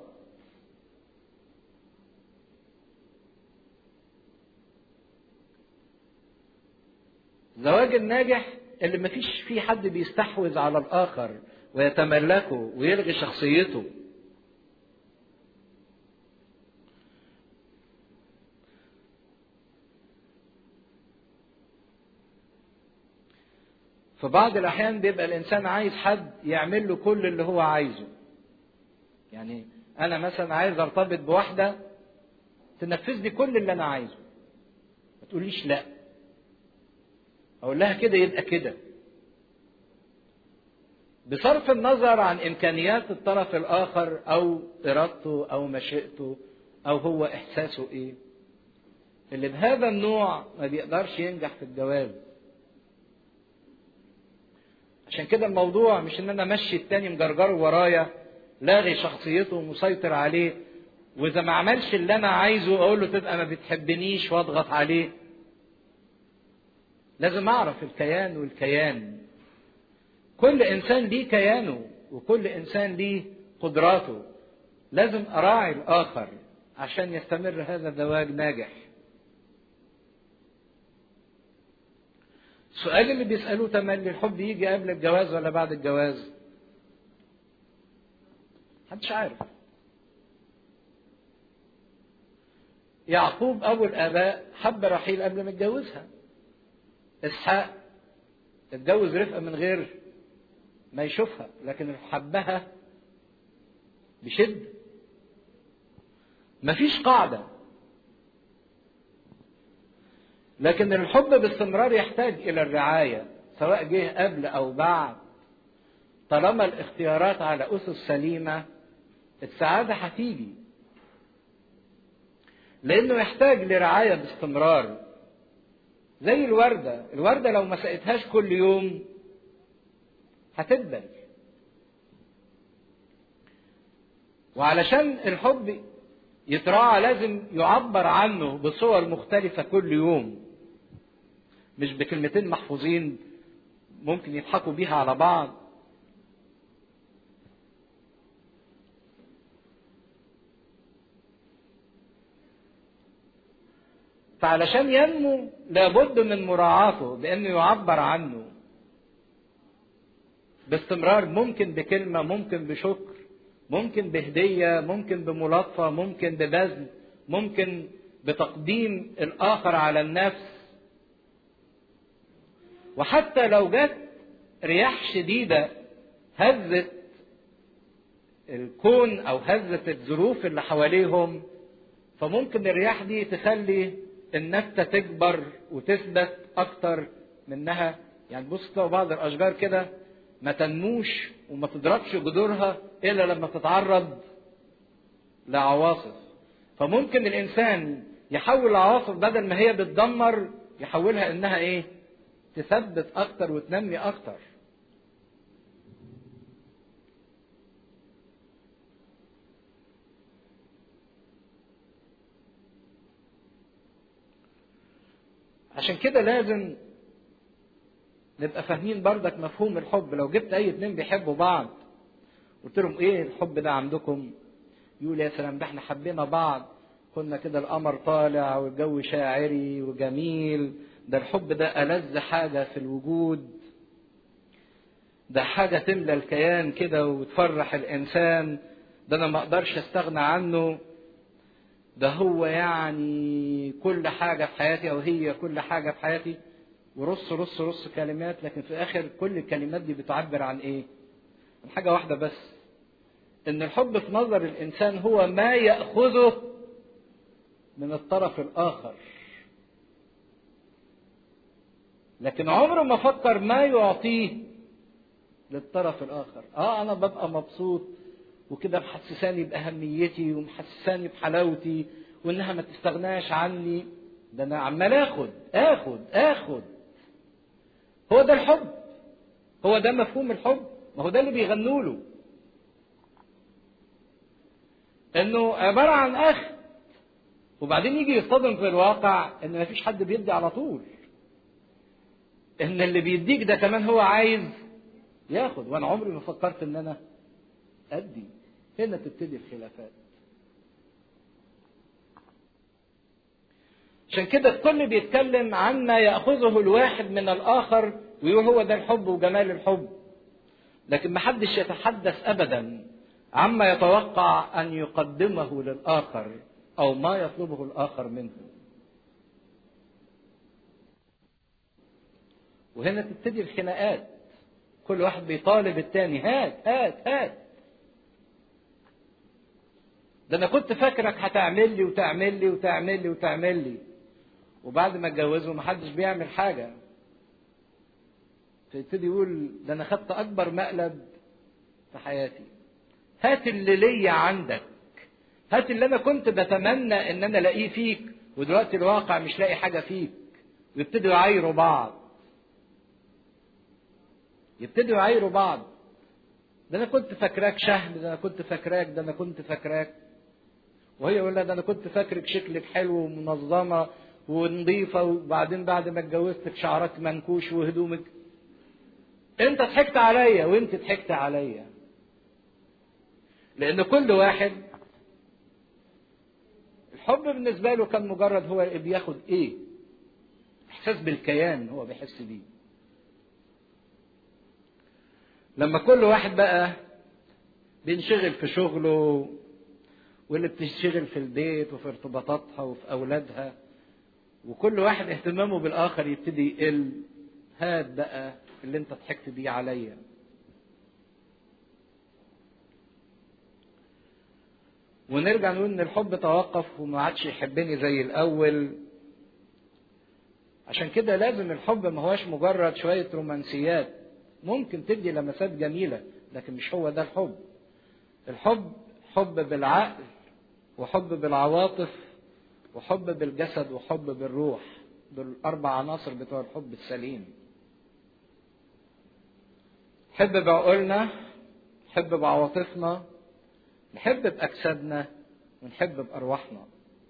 الزواج الناجح اللي مفيش فيه حد بيستحوذ على الآخر ويتملكه ويلغي شخصيته. في بعض الأحيان بيبقى الإنسان عايز حد يعمل له كل اللي هو عايزه. يعني أنا مثلا عايز أرتبط بواحدة تنفذ لي كل اللي أنا عايزه، ما تقوليش لأ، أقول لها كده يبقى كده، بصرف النظر عن إمكانيات الطرف الآخر أو إرادته أو مشيئته أو هو إحساسه إيه. اللي بهذا النوع ما بيقدرش ينجح في الجواز. عشان كده الموضوع مش إن أنا أمشي التاني مجرجره ورايا، لاغي شخصيته ومسيطر عليه، وإذا ما عملش اللي أنا عايزه أقول له تبقى ما بتحبنيش وأضغط عليه. لازم أعرف الكيان والكيان. كل إنسان ليه كيانه وكل إنسان ليه قدراته. لازم أراعي الآخر عشان يستمر هذا الزواج ناجح. السؤال اللي بيسألوه تملي الحب يجي قبل الجواز ولا بعد الجواز؟ محدش عارف. يعقوب أبو الآباء حب رحيل قبل ما يتجوزها. إسحاق اتجوز رفقة من غير ما يشوفها، لكن حبها بشدة. مفيش قاعدة، لكن الحب باستمرار يحتاج إلى الرعاية سواء جه قبل أو بعد. طالما الاختيارات على أسس سليمة السعادة هتيجي، لأنه يحتاج لرعاية باستمرار. زي الوردة، الوردة لو ما سقيتهاش كل يوم هتدبل. وعلشان الحب يتراعى لازم يعبر عنه بصور مختلفة كل يوم، مش بكلمتين محفوظين ممكن يضحكوا بيها على بعض. فعلشان ينمو لابد من مراعاته بأنه يعبر عنه باستمرار، ممكن بكلمة، ممكن بشكر، ممكن بهدية، ممكن بملاطفة، ممكن ببذل، ممكن بتقديم الآخر على النفس. وحتى لو جت رياح شديدة هزت الكون أو هزت الظروف اللي حواليهم، فممكن الرياح دي تخلي النبتة تكبر وتثبت أكتر منها. يعني بص تلاقوا بعض الأشجار كده ما تنموش وما تضربش جذورها إلا لما تتعرض لعواصف. فممكن الإنسان يحول العواصف بدل ما هي بتدمر يحولها إنها إيه؟ تثبت أكتر وتنمي أكتر. عشان كده لازم نبقى فاهمين بردك مفهوم الحب. لو جبت اي اتنين بيحبوا بعض قلت لهم ايه الحب ده عندكم، يقول يا سلام ده احنا حبينا بعض كنا كده القمر طالع والجو شاعري وجميل، ده الحب ده ألذ حاجة في الوجود، ده حاجة تملى الكيان كده وتفرح الإنسان، ده أنا ما أقدرش أستغنى عنه، ده هو يعني كل حاجة في حياتي أو هي كل حاجة في حياتي. ورص رص رص كلمات، لكن في الآخر كل الكلمات دي بتعبر عن إيه؟ حاجة واحدة بس، ان الحب في نظر الانسان هو ما يأخذه من الطرف الاخر، لكن عمره ما فكر ما يعطيه للطرف الاخر. اه انا ببقى مبسوط وكده محسساني باهميتي ومحسساني بحلاوتي وانها ما تستغناش عني، ده انا عمال اخد اخد اخد. هو ده الحب، هو ده مفهوم الحب، ما هو ده اللي بيغنوا له، انه عباره عن اخذ، وبعدين يجي يصطدم في الواقع ان ما فيش حد بيدي على طول، ان اللي بيديك ده كمان هو عايز ياخد، وانا عمري ما فكرت ان انا ادي. هنا تبتدي الخلافات. عشان كده الكل بيتكلم عن ما ياخذه الواحد من الاخر ويقول هو ده الحب وجمال الحب، لكن ما حدش يتحدث ابدا عما يتوقع ان يقدمه للاخر او ما يطلبه الاخر منه. وهنا تبتدي الخناقات، كل واحد بيطالب التاني هات هات هات، ده انا كنت فاكرك هتعمل لي وتعمل لي وتعمل لي وتعمل لي، وبعد ما اتجوزوا محدش بيعمل حاجه، فيبتدي يقول ده انا خدت اكبر مقلب في حياتي، هات اللي ليا عندك، هات اللي انا كنت بتمنى ان انا الاقيه فيك ودلوقتي الواقع مش لاقي حاجه فيك. ويبتدوا يعايروا بعض، يبتدوا يعايروا بعض، ده انا كنت فاكراك شهم، ده انا كنت فاكراك، ده انا كنت فاكراك، وهي يقول لها ده انا كنت فاكرك شكلك حلو ومنظمه ونظيفه، وبعدين بعد ما اتجوزتك شعرك منكوش وهدومك. انت ضحكت عليا وانت ضحكت عليا، لان كل واحد الحب بالنسبه له كان مجرد هو بياخد ايه، احساس بالكيان هو بيحس بيه. لما كل واحد بقى بينشغل في شغله، واللي بتشتغل في البيت وفي ارتباطاتها وفي اولادها، وكل واحد اهتمامه بالاخر يبتدي يقل، هات بقى اللي انت ضحكت بيه عليا. ونرجع نقول ان الحب توقف وما عادش يحبني زي الاول. عشان كده لازم الحب ما هواش مجرد شويه رومانسيات، ممكن تدي لمسات جميله لكن مش هو ده الحب. الحب حب بالعقل وحب بالعواطف وحب بالجسد وحب بالروح، دول الاربع عناصر بتوع الحب السليم. نحب بعقولنا، نحب بعواطفنا، نحب باجسادنا، ونحب بارواحنا.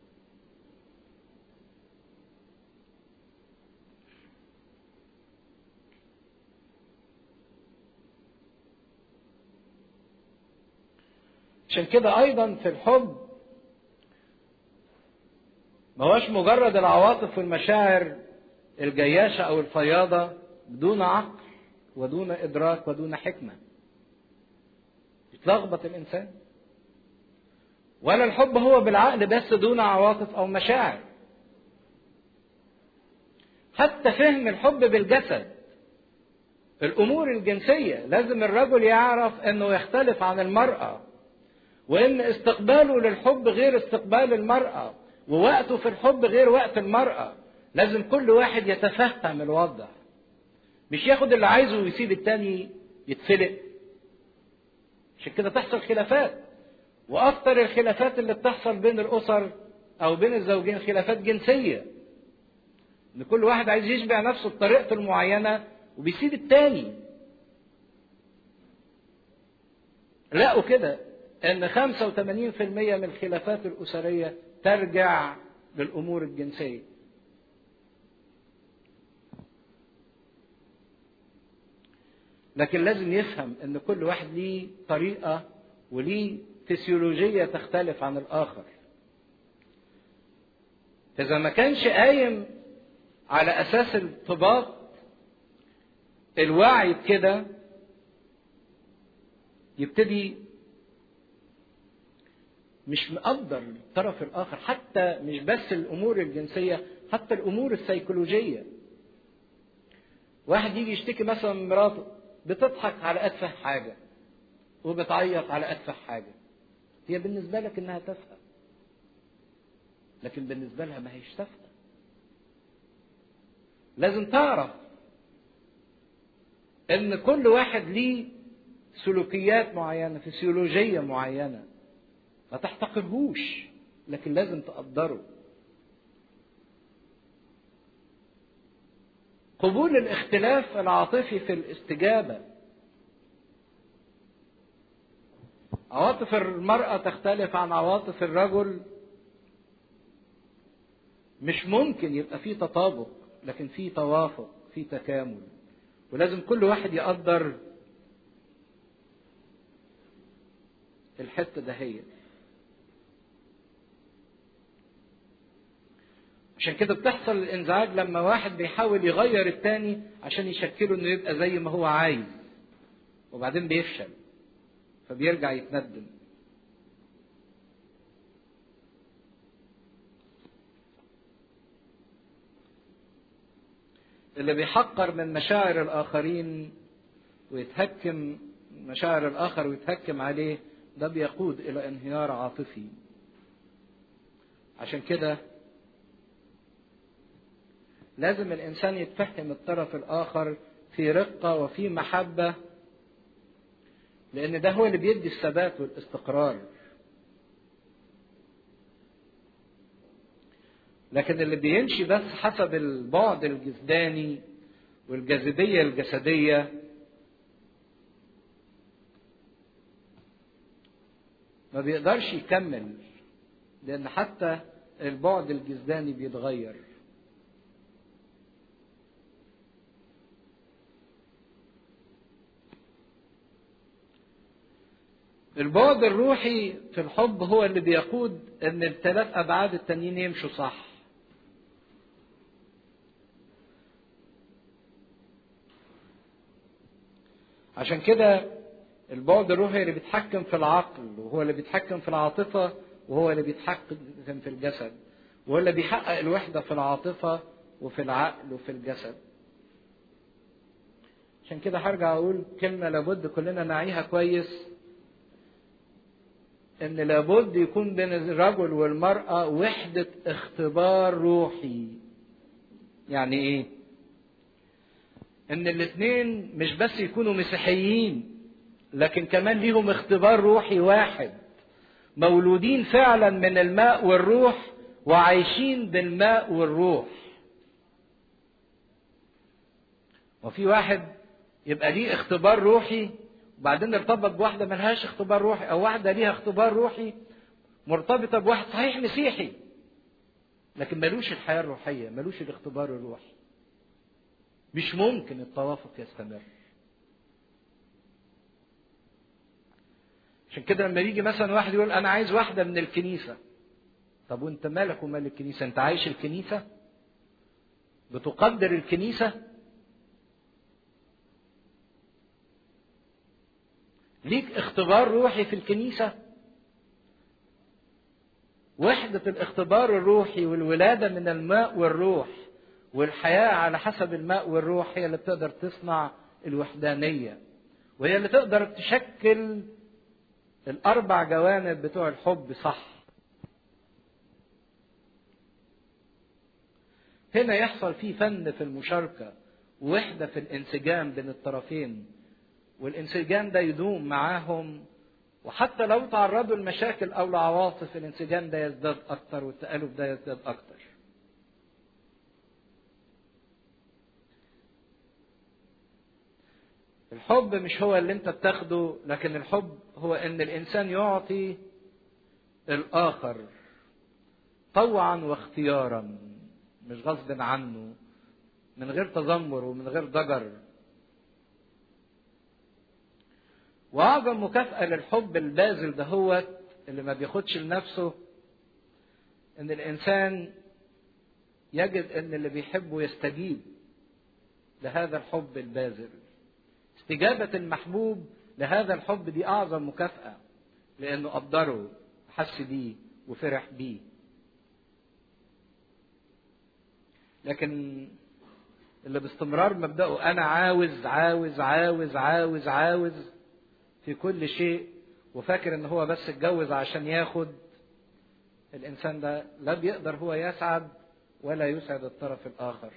عشان كده ايضا في الحب ما هوش مجرد العواطف والمشاعر الجياشة او الفياضة بدون عقل ودون ادراك ودون حكمة، يتلخبط الانسان. ولا الحب هو بالعقل بس دون عواطف او مشاعر. حتى فهم الحب بالجسد، الامور الجنسية لازم الرجل يعرف انه يختلف عن المرأة، وان استقباله للحب غير استقبال المرأة، ووقته في الحب غير وقت المرأة. لازم كل واحد يتفهم الوضع، مش ياخد اللي عايزه ويسيب التاني يتفلق. عشان كده تحصل خلافات، واكثر الخلافات اللي بتحصل بين الاسر او بين الزوجين خلافات جنسية، ان كل واحد عايز يشبع نفسه بطريقته المعينة وبيسيب التاني. لقوا كده ان خمسة وثمانين بالمئة من الخلافات الاسرية ترجع للامور الجنسية. لكن لازم يفهم ان كل واحد ليه طريقة وليه فسيولوجية تختلف عن الاخر. اذا ما كانش قايم على اساس الارتباط الوعي بكده، يبتدي مش مقدر الطرف الاخر، حتى مش بس الامور الجنسية، حتى الامور السيكولوجية. واحد يجي يشتكي مثلا من مراته بتضحك على اتفه حاجة، وبتعيط على أتفه حاجة، هي بالنسبة لك إنها تافهة، لكن بالنسبة لها ما هيش تافهة. لازم تعرف إن كل واحد ليه سلوكيات معينة، فسيولوجية معينة، ما تحتقرهوش، لكن لازم تقدره. قبول الاختلاف العاطفي في الاستجابة. عواطف المرأة تختلف عن عواطف الرجل، مش ممكن يبقى فيه تطابق، لكن فيه توافق، فيه تكامل، ولازم كل واحد يقدر الحتة دهية. عشان كده بتحصل الانزعاج لما واحد بيحاول يغير التاني عشان يشكله انه يبقى زي ما هو عايز، وبعدين بيفشل فبيرجع يتندم. اللي بيحقر من مشاعر الآخرين ويتهكم مشاعر الآخر ويتهكم عليه، ده بيقود إلى انهيار عاطفي. عشان كده لازم الإنسان يتفهم الطرف الآخر في رقة وفي محبة، لأن ده هو اللي بيدي الثبات والاستقرار. لكن اللي بيمشي بس حسب البعد الجسداني والجاذبية الجسدية ما بيقدرش يكمل، لأن حتى البعد الجسداني بيتغير. البعد الروحي في الحب هو اللي بيقود ان الثلاث ابعاد التانيين يمشوا صح. عشان كده البعد الروحي اللي بيتحكم في العقل، وهو اللي بيتحكم في العاطفة، وهو اللي بيتحكم في الجسد، وهو اللي بيحقق الوحدة في العاطفة وفي العقل وفي الجسد. عشان كده هرجع اقول كلمة لابد كلنا نعيها كويس، ان لابد يكون بين الرجل والمرأة وحدة اختبار روحي. يعني ايه؟ ان الاثنين مش بس يكونوا مسيحيين، لكن كمان ليهم اختبار روحي واحد، مولودين فعلا من الماء والروح وعايشين بالماء والروح. وفي واحد يبقى ليه اختبار روحي وبعدين ارتبط بواحدة ملهاش اختبار روحي، او واحدة ليها اختبار روحي مرتبطة بواحد صحيح مسيحي لكن ملوش الحياة الروحية، ملوش الاختبار الروحي. مش ممكن التوافق يستمر. عشان كده لما يجي مثلا واحد يقول انا عايز واحدة من الكنيسة، طب وانت مالك ومال الكنيسة؟ انت عايش الكنيسة؟ بتقدر الكنيسة؟ ليك اختبار روحي في الكنيسة؟ وحدة الاختبار الروحي والولادة من الماء والروح والحياة على حسب الماء والروح هي اللي بتقدر تصنع الوحدانية، وهي اللي تقدر تشكل الأربع جوانب بتوع الحب صح. هنا يحصل فيه فن في المشاركة ووحدة في الانسجام بين الطرفين، والانسجام ده يدوم معاهم، وحتى لو تعرضوا لمشاكل أو لعواصف الانسجام ده يزداد أكتر والتآلف ده يزداد أكتر. الحب مش هو اللي انت بتاخده، لكن الحب هو ان الانسان يعطي الاخر طوعا واختيارا، مش غصب عنه، من غير تذمر ومن غير ضجر. واعظم مكافأة للحب الباذل ده هو اللي ما بياخدش لنفسه، ان الانسان يجد ان اللي بيحبه يستجيب لهذا الحب الباذل. استجابة المحبوب لهذا الحب دي أعظم مكافأة، لأنه قدره حس بيه وفرح بيه. لكن اللي باستمرار مبدأه أنا عاوز عاوز عاوز عاوز عاوز، في كل شيء وفاكر ان هو بس اتجوز عشان ياخد، الانسان ده لا بيقدر هو يسعد ولا يسعد الطرف الاخر.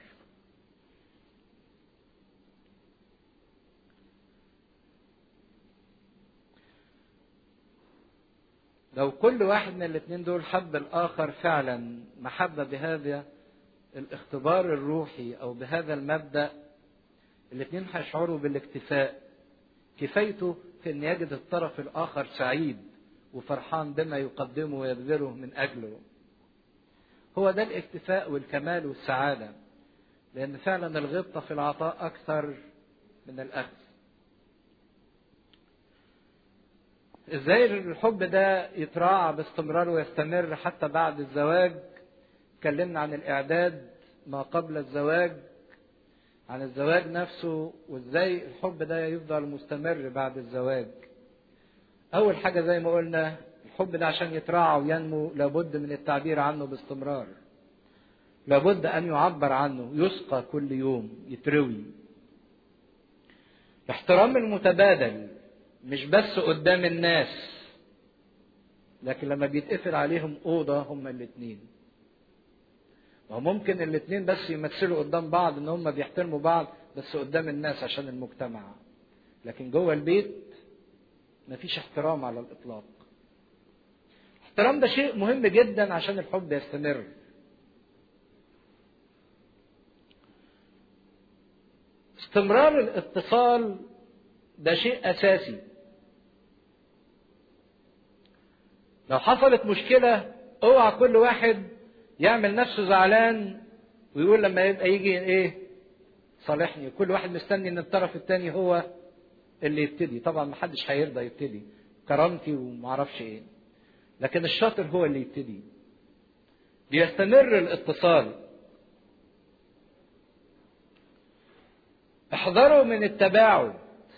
لو كل واحد من الاثنين دول حب الاخر فعلا محبة بهذا الاختبار الروحي او بهذا المبدأ، الاثنين هيشعروا بالاكتفاء، كفايته في ان يجد الطرف الاخر سعيد وفرحان بما يقدمه ويبذله من اجله. هو ده الاكتفاء والكمال والسعادة، لان فعلا الغبطة في العطاء اكثر من الاخذ. ازاي الحب ده يتراعى باستمرار ويستمر حتى بعد الزواج؟ اتكلمنا عن الاعداد ما قبل الزواج، عن الزواج نفسه، وازاي الحب ده يفضل مستمر بعد الزواج. اول حاجة زي ما قلنا، الحب ده عشان يتراعى وينمو لابد من التعبير عنه باستمرار، لابد ان يعبر عنه، يسقى كل يوم، يتروي. الاحترام المتبادل مش بس قدام الناس، لكن لما بيتقفل عليهم اوضه هما الاثنين. وممكن الاثنين بس يمثلوا قدام بعض ان هما بيحترموا بعض بس قدام الناس عشان المجتمع، لكن جوه البيت مفيش احترام على الاطلاق. الاحترام ده شيء مهم جدا عشان الحب يستمر. استمرار الاتصال ده شيء اساسي. لو حصلت مشكلة اوعى كل واحد يعمل نفسه زعلان ويقول لما يبقى يجي ايه صالحني. كل واحد مستني ان الطرف الثاني هو اللي يبتدي. طبعا محدش هيرضى يبتدي، كرامتي ومعرفش ايه، لكن الشاطر هو اللي يبتدي ليستمر الاتصال. احذروا من التباعد.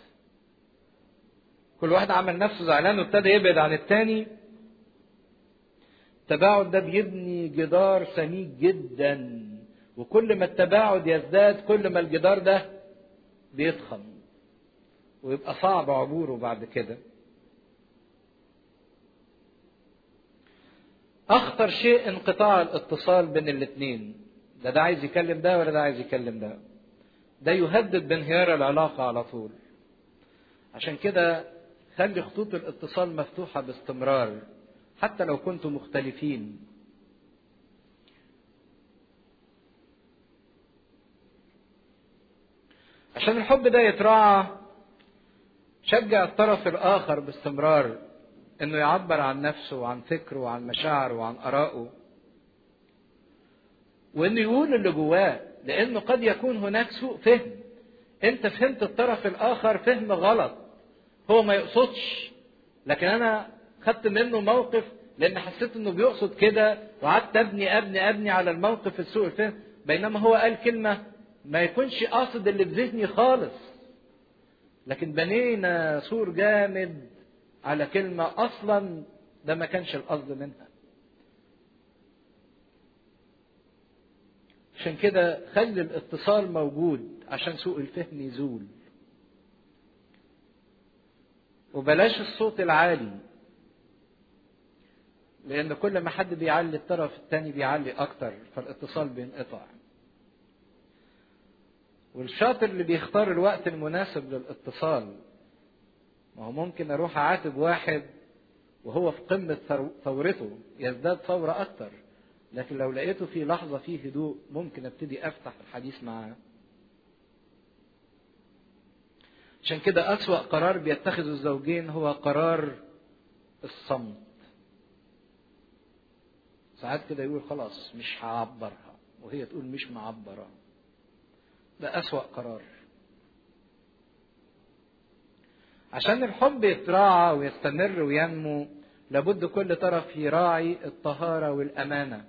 كل واحد عمل نفسه زعلان وابتدى يبعد عن الثاني. التباعد ده بيبني جدار سميك جدا، وكل ما التباعد يزداد كل ما الجدار ده بيضخم ويبقى صعب عبوره بعد كده. اخطر شيء انقطاع الاتصال بين الاثنين. ده ده عايز يكلم ده ولا ده عايز يكلم ده. ده يهدد بانهيار العلاقة على طول. عشان كده خلي خطوط الاتصال مفتوحة باستمرار حتى لو كنتم مختلفين. عشان الحب ده يتراعى شجع الطرف الآخر باستمرار انه يعبر عن نفسه وعن فكره وعن مشاعره وعن آرائه، وانه يقول اللي جواه، لانه قد يكون هناك سوء فهم. انت فهمت الطرف الآخر فهم غلط، هو ما يقصدش، لكن انا خدت منه موقف لان حسيت انه بيقصد كده، وقعدت ابني ابني ابني على الموقف السوء الفهم، بينما هو قال كلمة ما يكونش قاصد اللي في ذهني خالص، لكن بنينا سور جامد على كلمة اصلا ده ما كانش القصد منها. عشان كده خلي الاتصال موجود عشان سوء الفهم يزول. وبلاش الصوت العالي، لأن كل ما حد بيعلي الطرف الثاني بيعلي أكتر فالاتصال بينقطع. والشاطر اللي بيختار الوقت المناسب للاتصال. ما هو ممكن أروح أعاتب واحد وهو في قمة ثورته يزداد ثورة أكتر، لكن لو لقيته في لحظة فيه هدوء ممكن أبتدي أفتح الحديث معاه. عشان كده أسوأ قرار بيتخذه الزوجين هو قرار الصمت. ساعات كده يقول خلاص مش هعبرها، وهي تقول مش معبرة. ده أسوأ قرار. عشان الحب يتراعى ويستمر وينمو لابد كل طرف يراعي الطهارة والأمانة.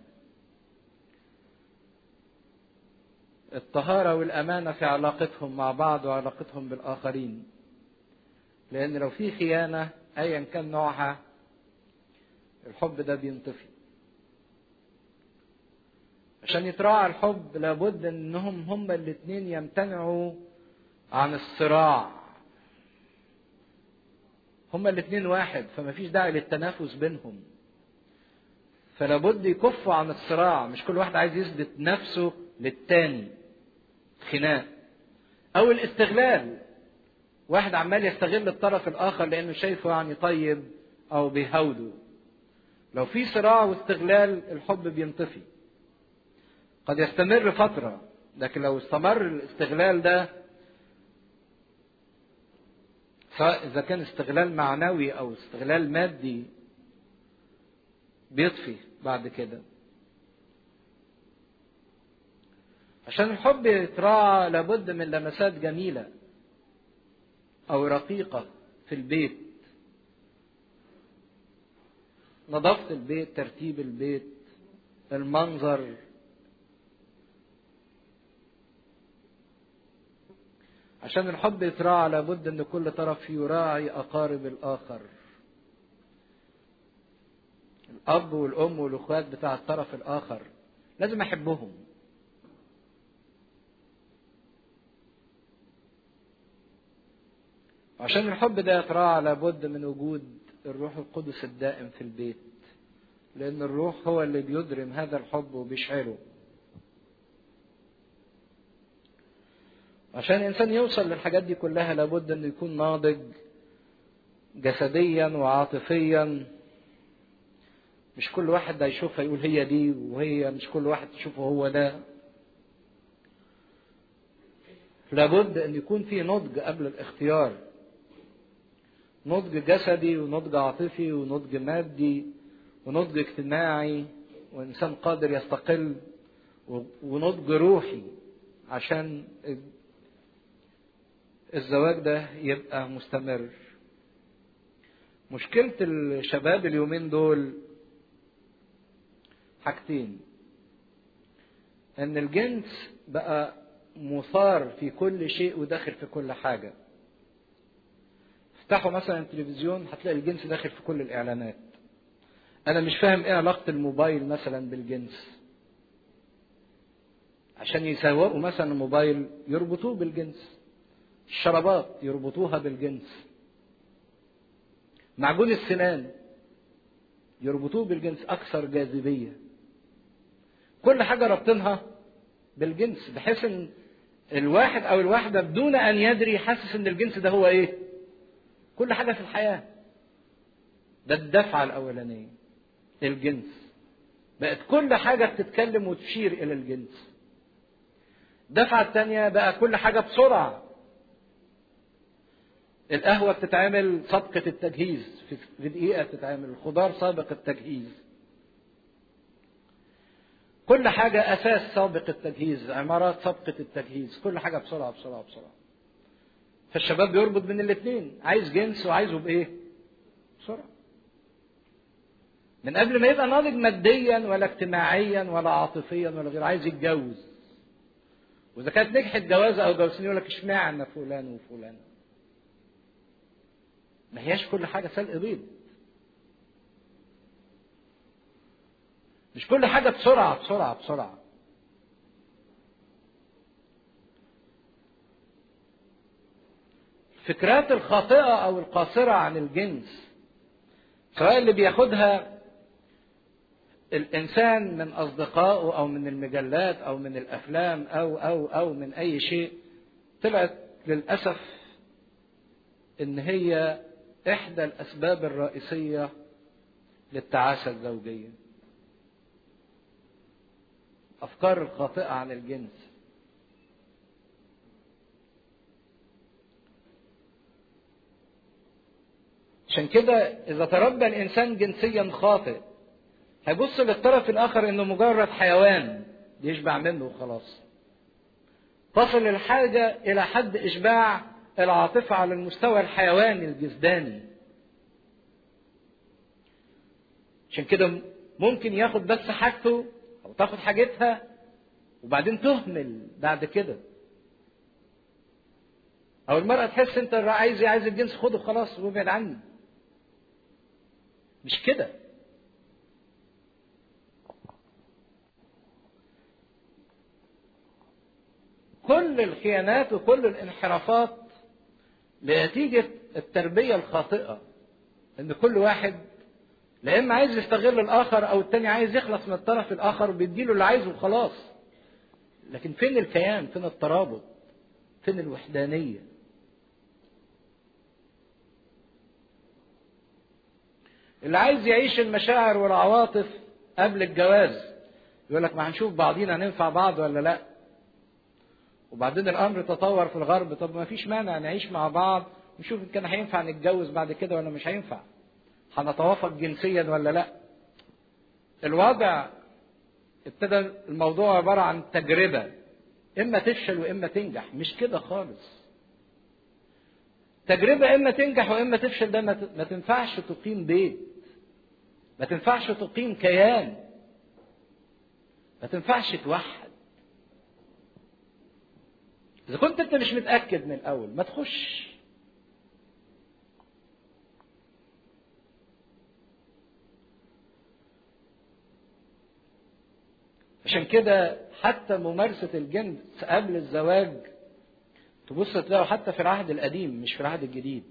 الطهارة والأمانة في علاقتهم مع بعض وعلاقتهم بالآخرين، لأن لو في خيانة أيا كان نوعها الحب ده بينطفي. عشان يتراعى الحب لابد انهم هما الاثنين يمتنعوا عن الصراع. هما الاثنين واحد، فما فيش داعي للتنافس بينهم. فلا بد يكفوا عن الصراع، مش كل واحد عايز يثبت نفسه للتاني. خناق او الاستغلال، واحد عمال يستغل الطرف الاخر لانه شايفه يعني طيب او بيهوده. لو في صراع واستغلال الحب بينطفي. قد يستمر فترة، لكن لو استمر الاستغلال ده، سواء اذا كان استغلال معنوي او استغلال مادي، بيطفي بعد كده. عشان الحب يتراعى لابد من لمسات جميلة او رقيقة في البيت. نظافة البيت، ترتيب البيت، المنظر. عشان الحب يتراعى لابد ان كل طرف يراعي اقارب الاخر. الاب والام والاخوات بتاع الطرف الاخر لازم احبهم. عشان الحب ده يتراعى لابد من وجود الروح القدس الدائم في البيت، لان الروح هو اللي بيدرم هذا الحب وبيشعله. عشان الانسان يوصل للحاجات دي كلها لابد انه يكون ناضج جسديا وعاطفيا. مش كل واحد ده يشوفها يقول هي دي، وهي مش كل واحد يشوفه هو ده. لابد ان يكون في نضج قبل الاختيار، نضج جسدي ونضج عاطفي ونضج مادي ونضج اجتماعي، وانسان قادر يستقل، ونضج روحي عشان الزواج ده يبقى مستمر. مشكلة الشباب اليومين دول حاجتين: ان الجنس بقى مثار في كل شيء وداخل في كل حاجة. افتحوا مثلا التلفزيون هتلاقي الجنس داخل في كل الاعلانات. انا مش فاهم ايه علاقة الموبايل مثلا بالجنس. عشان يسوقوا مثلا الموبايل يربطوه بالجنس، الشرابات يربطوها بالجنس، معجون السنان يربطوه بالجنس اكثر جاذبية. كل حاجة ربطنها بالجنس، بحيث ان الواحد او الواحدة بدون ان يدري حاسس ان الجنس ده هو ايه؟ كل حاجة في الحياة. ده الدفعة الاولانية، الجنس. بقت كل حاجة بتتكلم وتشير الى الجنس. الدفعة الثانية بقى كل حاجة بسرعة. القهوة بتتعمل سابقة التجهيز، في دقيقة بتتعمل. الخضار سابق التجهيز. كل حاجة أساس سابق التجهيز، عمارات سابقة التجهيز، كل حاجة بسرعة بسرعة بسرعة. فالشباب بيربط بين الاثنين، عايز جنس وعايزه بإيه؟ بسرعة. من قبل ما يبقى ناضج ماديا ولا اجتماعيا ولا عاطفيا ولا غير، عايز يتجوز. وإذا كانت نجحت جوازة أو جوازين يقول لك اشمعنى فلان وفلان. ما هياش كل حاجة سلق بيض. مش كل حاجة بسرعة بسرعة بسرعة. الفكرات الخاطئة أو القاصرة عن الجنس، سواء اللي بياخدها الإنسان من أصدقائه أو من المجلات أو من الأفلام أو أو أو من أي شيء، طلعت للأسف إن هي إحدى الأسباب الرئيسية للتعاسة الزوجية. أفكار الخاطئة عن الجنس. عشان كده إذا تربى الإنسان جنسيا خاطئ هيبص للطرف الآخر إنه مجرد حيوان يشبع منه وخلاص. تصل الحاجة إلى حد إشباع العاطفة على المستوى الحيواني الجسداني. عشان كده ممكن ياخد بس حاجته أو تاخد حاجتها وبعدين تهمل بعد كده. أو المرأة تحس أنت عايز عايز الجنس خده خلاص وابعد عني. مش كده. كل الخيانات وكل الانحرافات نتيجة التربية الخاطئة ان كل واحد لا اما عايز يستغل الاخر او التاني عايز يخلص من الطرف الاخر وبيديله اللي عايزه وخلاص. لكن فين الكيان؟ فين الترابط؟ فين الوحدانية؟ اللي عايز يعيش المشاعر والعواطف قبل الجواز يقول لك ما هنشوف بعضينا ننفع بعض ولا لا. وبعدين الامر تطور في الغرب، طب ما فيش مانع نعيش مع بعض ونشوف ان كان هينفع نتجوز بعد كده ولا مش هينفع، هنتوافق جنسيا ولا لا. الوضع ابتدى الموضوع عبارة عن تجربة، اما تفشل واما تنجح. مش كده خالص. تجربة اما تنجح واما تفشل، ده ما تنفعش تقيم بيت، ما تنفعش تقيم كيان، ما تنفعش توحد. اذا كنت انت مش متأكد من الاول ما تخش. عشان كده حتى ممارسة الجنس قبل الزواج تبص تلاقوا حتى في العهد القديم مش في العهد الجديد.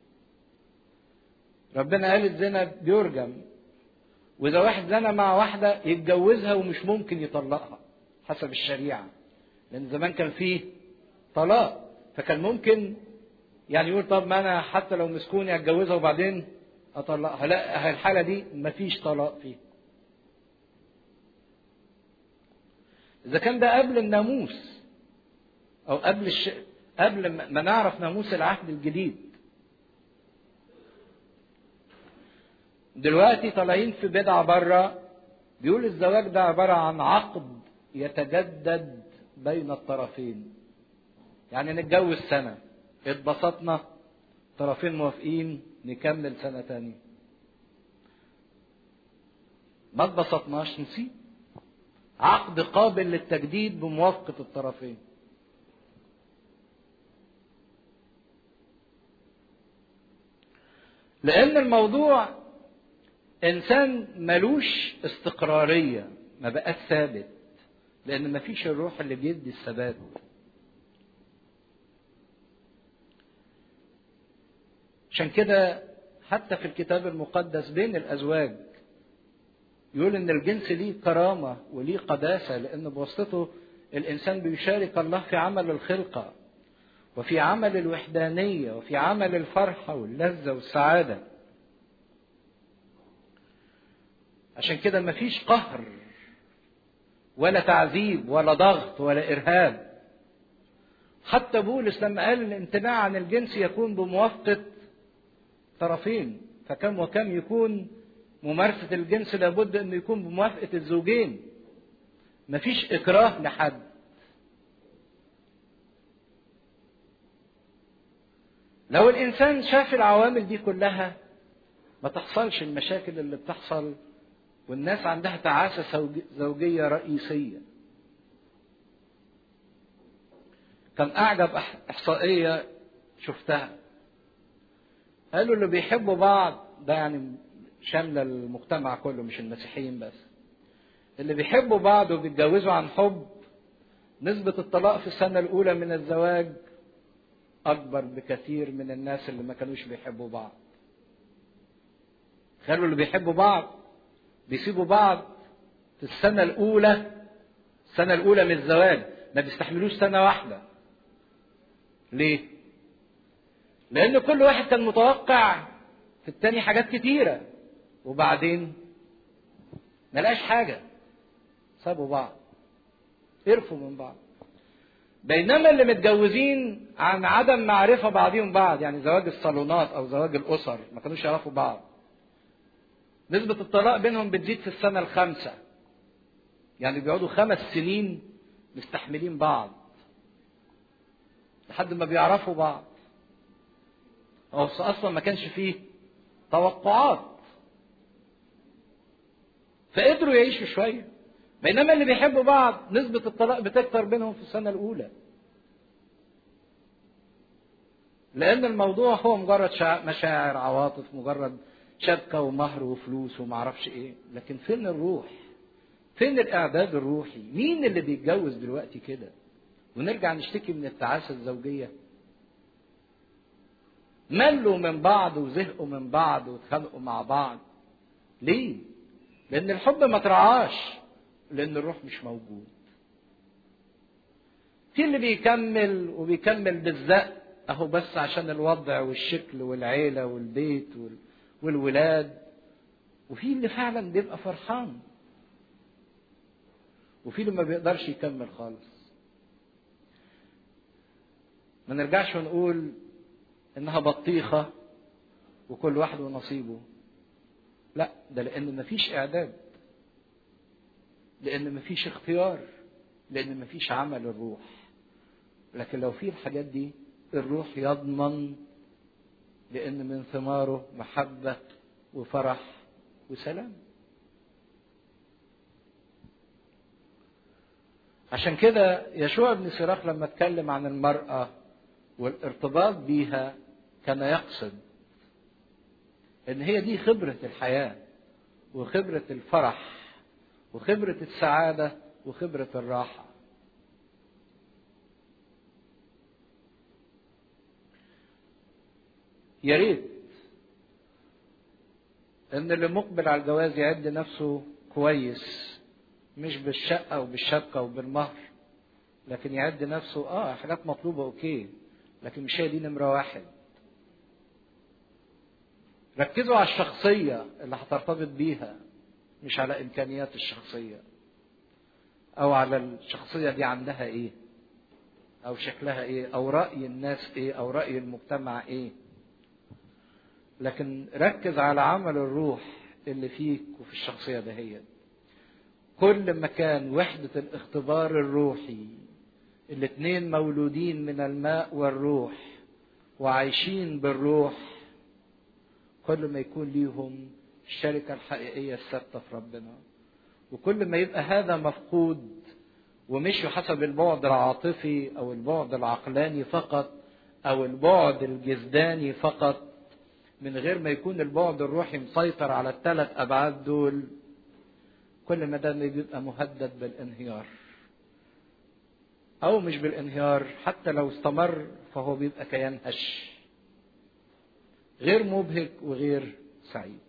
ربنا قال الزنا بيرجم، وإذا واحد زنا مع واحدة يتجوزها ومش ممكن يطلقها حسب الشريعة، لأن زمان كان فيه طلاق، فكان ممكن يعني يقول طب ما أنا حتى لو مسكوني أتجوزها وبعدين أطلقها. لا، الحالة دي مفيش طلاق فيه. إذا كان ده قبل الناموس أو قبل الش... قبل ما نعرف ناموس العهد الجديد. دلوقتي طالعين في بدعة بره بيقول الزواج ده عبارة عن عقد يتجدد بين الطرفين. يعني نتجوز سنة، اتبسطنا، طرفين موافقين نكمل سنة تانية، ما اتبسطناش نسيب. عقد قابل للتجديد بموافقة الطرفين. لأن الموضوع إنسان ملوش استقرارية، ما بقاش ثابت، لأن ما فيش الروح اللي بيدي الثبات. عشان كده حتى في الكتاب المقدس بين الأزواج يقول إن الجنس ليه كرامة وليه قداسة، لأن بواسطته الإنسان بيشارك الله في عمل الخلقة وفي عمل الوحدانية وفي عمل الفرحة واللذة والسعادة. عشان كده مفيش قهر ولا تعذيب ولا ضغط ولا إرهاب. حتى بولس لما قال الامتناع عن الجنس يكون بموافقة طرفين، فكم وكم يكون ممارسة الجنس لابد أن يكون بموافقة الزوجين. مفيش إكراه لحد. لو الإنسان شاف العوامل دي كلها ما تحصلش المشاكل اللي بتحصل، والناس عندها تعاسة زوجية رئيسية. كان أعجب إحصائية شفتها، قالوا اللي بيحبوا بعض، ده يعني شاملة المجتمع كله مش المسيحيين بس، اللي بيحبوا بعض وبيتجوزوا عن حب نسبة الطلاق في السنة الأولى من الزواج أكبر بكثير من الناس اللي ما كانوش بيحبوا بعض. خلوا اللي بيحبوا بعض بيسيبوا بعض في السنة الأولى، السنة الأولى من الزواج ما بيستحملوش سنة واحدة. ليه؟ لأن كل واحد كان متوقع في التاني حاجات كتيرة، وبعدين ما لقاش حاجة، سابوا بعض، قرفوا من بعض. بينما اللي متجوزين عن عدم معرفة بعضهم بعض، يعني زواج الصالونات أو زواج الأسر، ما كانوش يعرفوا بعض، نسبة الطلاق بينهم بتزيد في السنة الخامسة. يعني بيقعدوا خمس سنين مستحملين بعض لحد ما بيعرفوا بعض. هو أصلا ما كانش فيه توقعات، فقدروا يعيشوا شوية. بينما اللي بيحبوا بعض نسبة الطلاق بتكتر بينهم في السنة الأولى، لأن الموضوع هو مجرد مشاعر، عواطف، مجرد شبكة ومهر وفلوس ومعرفش إيه. لكن فين الروح؟ فين الإعداد الروحي؟ مين اللي بيتجوز دلوقتي كده ونرجع نشتكي من التعاسة الزوجية؟ ملوا من بعض وزهقوا من بعض واتخانقوا مع بعض. ليه؟ لأن الحب ما ترعاش، لأن الروح مش موجود. في اللي بيكمل وبيكمل بالزق اهو بس عشان الوضع والشكل والعيلة والبيت والولاد، وفي اللي فعلا بيبقى فرحان، وفي اللي ما بيقدرش يكمل خالص. ما نرجعش ونقول انها بطيخة وكل واحد ونصيبه، لا، ده لان مفيش اعداد، لان مفيش اختيار، لان مفيش عمل الروح. لكن لو في الحاجات دي الروح يضمن، لان من ثماره محبة وفرح وسلام. عشان كده يشوع بن سراخ لما اتكلم عن المرأة والارتباط بيها كان يقصد ان هي دي خبرة الحياة وخبرة الفرح وخبرة السعادة وخبرة الراحة. يا ريت ان اللي مقبل على الجواز يعد نفسه كويس، مش بالشقة وبالشبكة وبالمهر، لكن يعد نفسه اه حاجات مطلوبة اوكي، لكن مش هي دي نمرة واحد. ركزوا على الشخصية اللي هترتبط بيها، مش على امكانيات الشخصية او على الشخصية دي عندها ايه او شكلها ايه او رأي الناس ايه او رأي المجتمع ايه، لكن ركز على عمل الروح اللي فيك وفي الشخصية دهيت. كل ما كان وحدة الاختبار الروحي، الاتنين مولودين من الماء والروح وعايشين بالروح، كل ما يكون ليهم الشركة الحقيقية الثابتة في ربنا. وكل ما يبقى هذا مفقود ومشوا حسب البعد العاطفي او البعد العقلاني فقط او البعد الجسداني فقط، من غير ما يكون البعد الروحي مسيطر على الثلاث ابعاد دول، كل ما ده بيبقى مهدد بالانهيار، او مش بالانهيار، حتى لو استمر فهو بيبقى كيان هش غير مبهج وغير سعيد.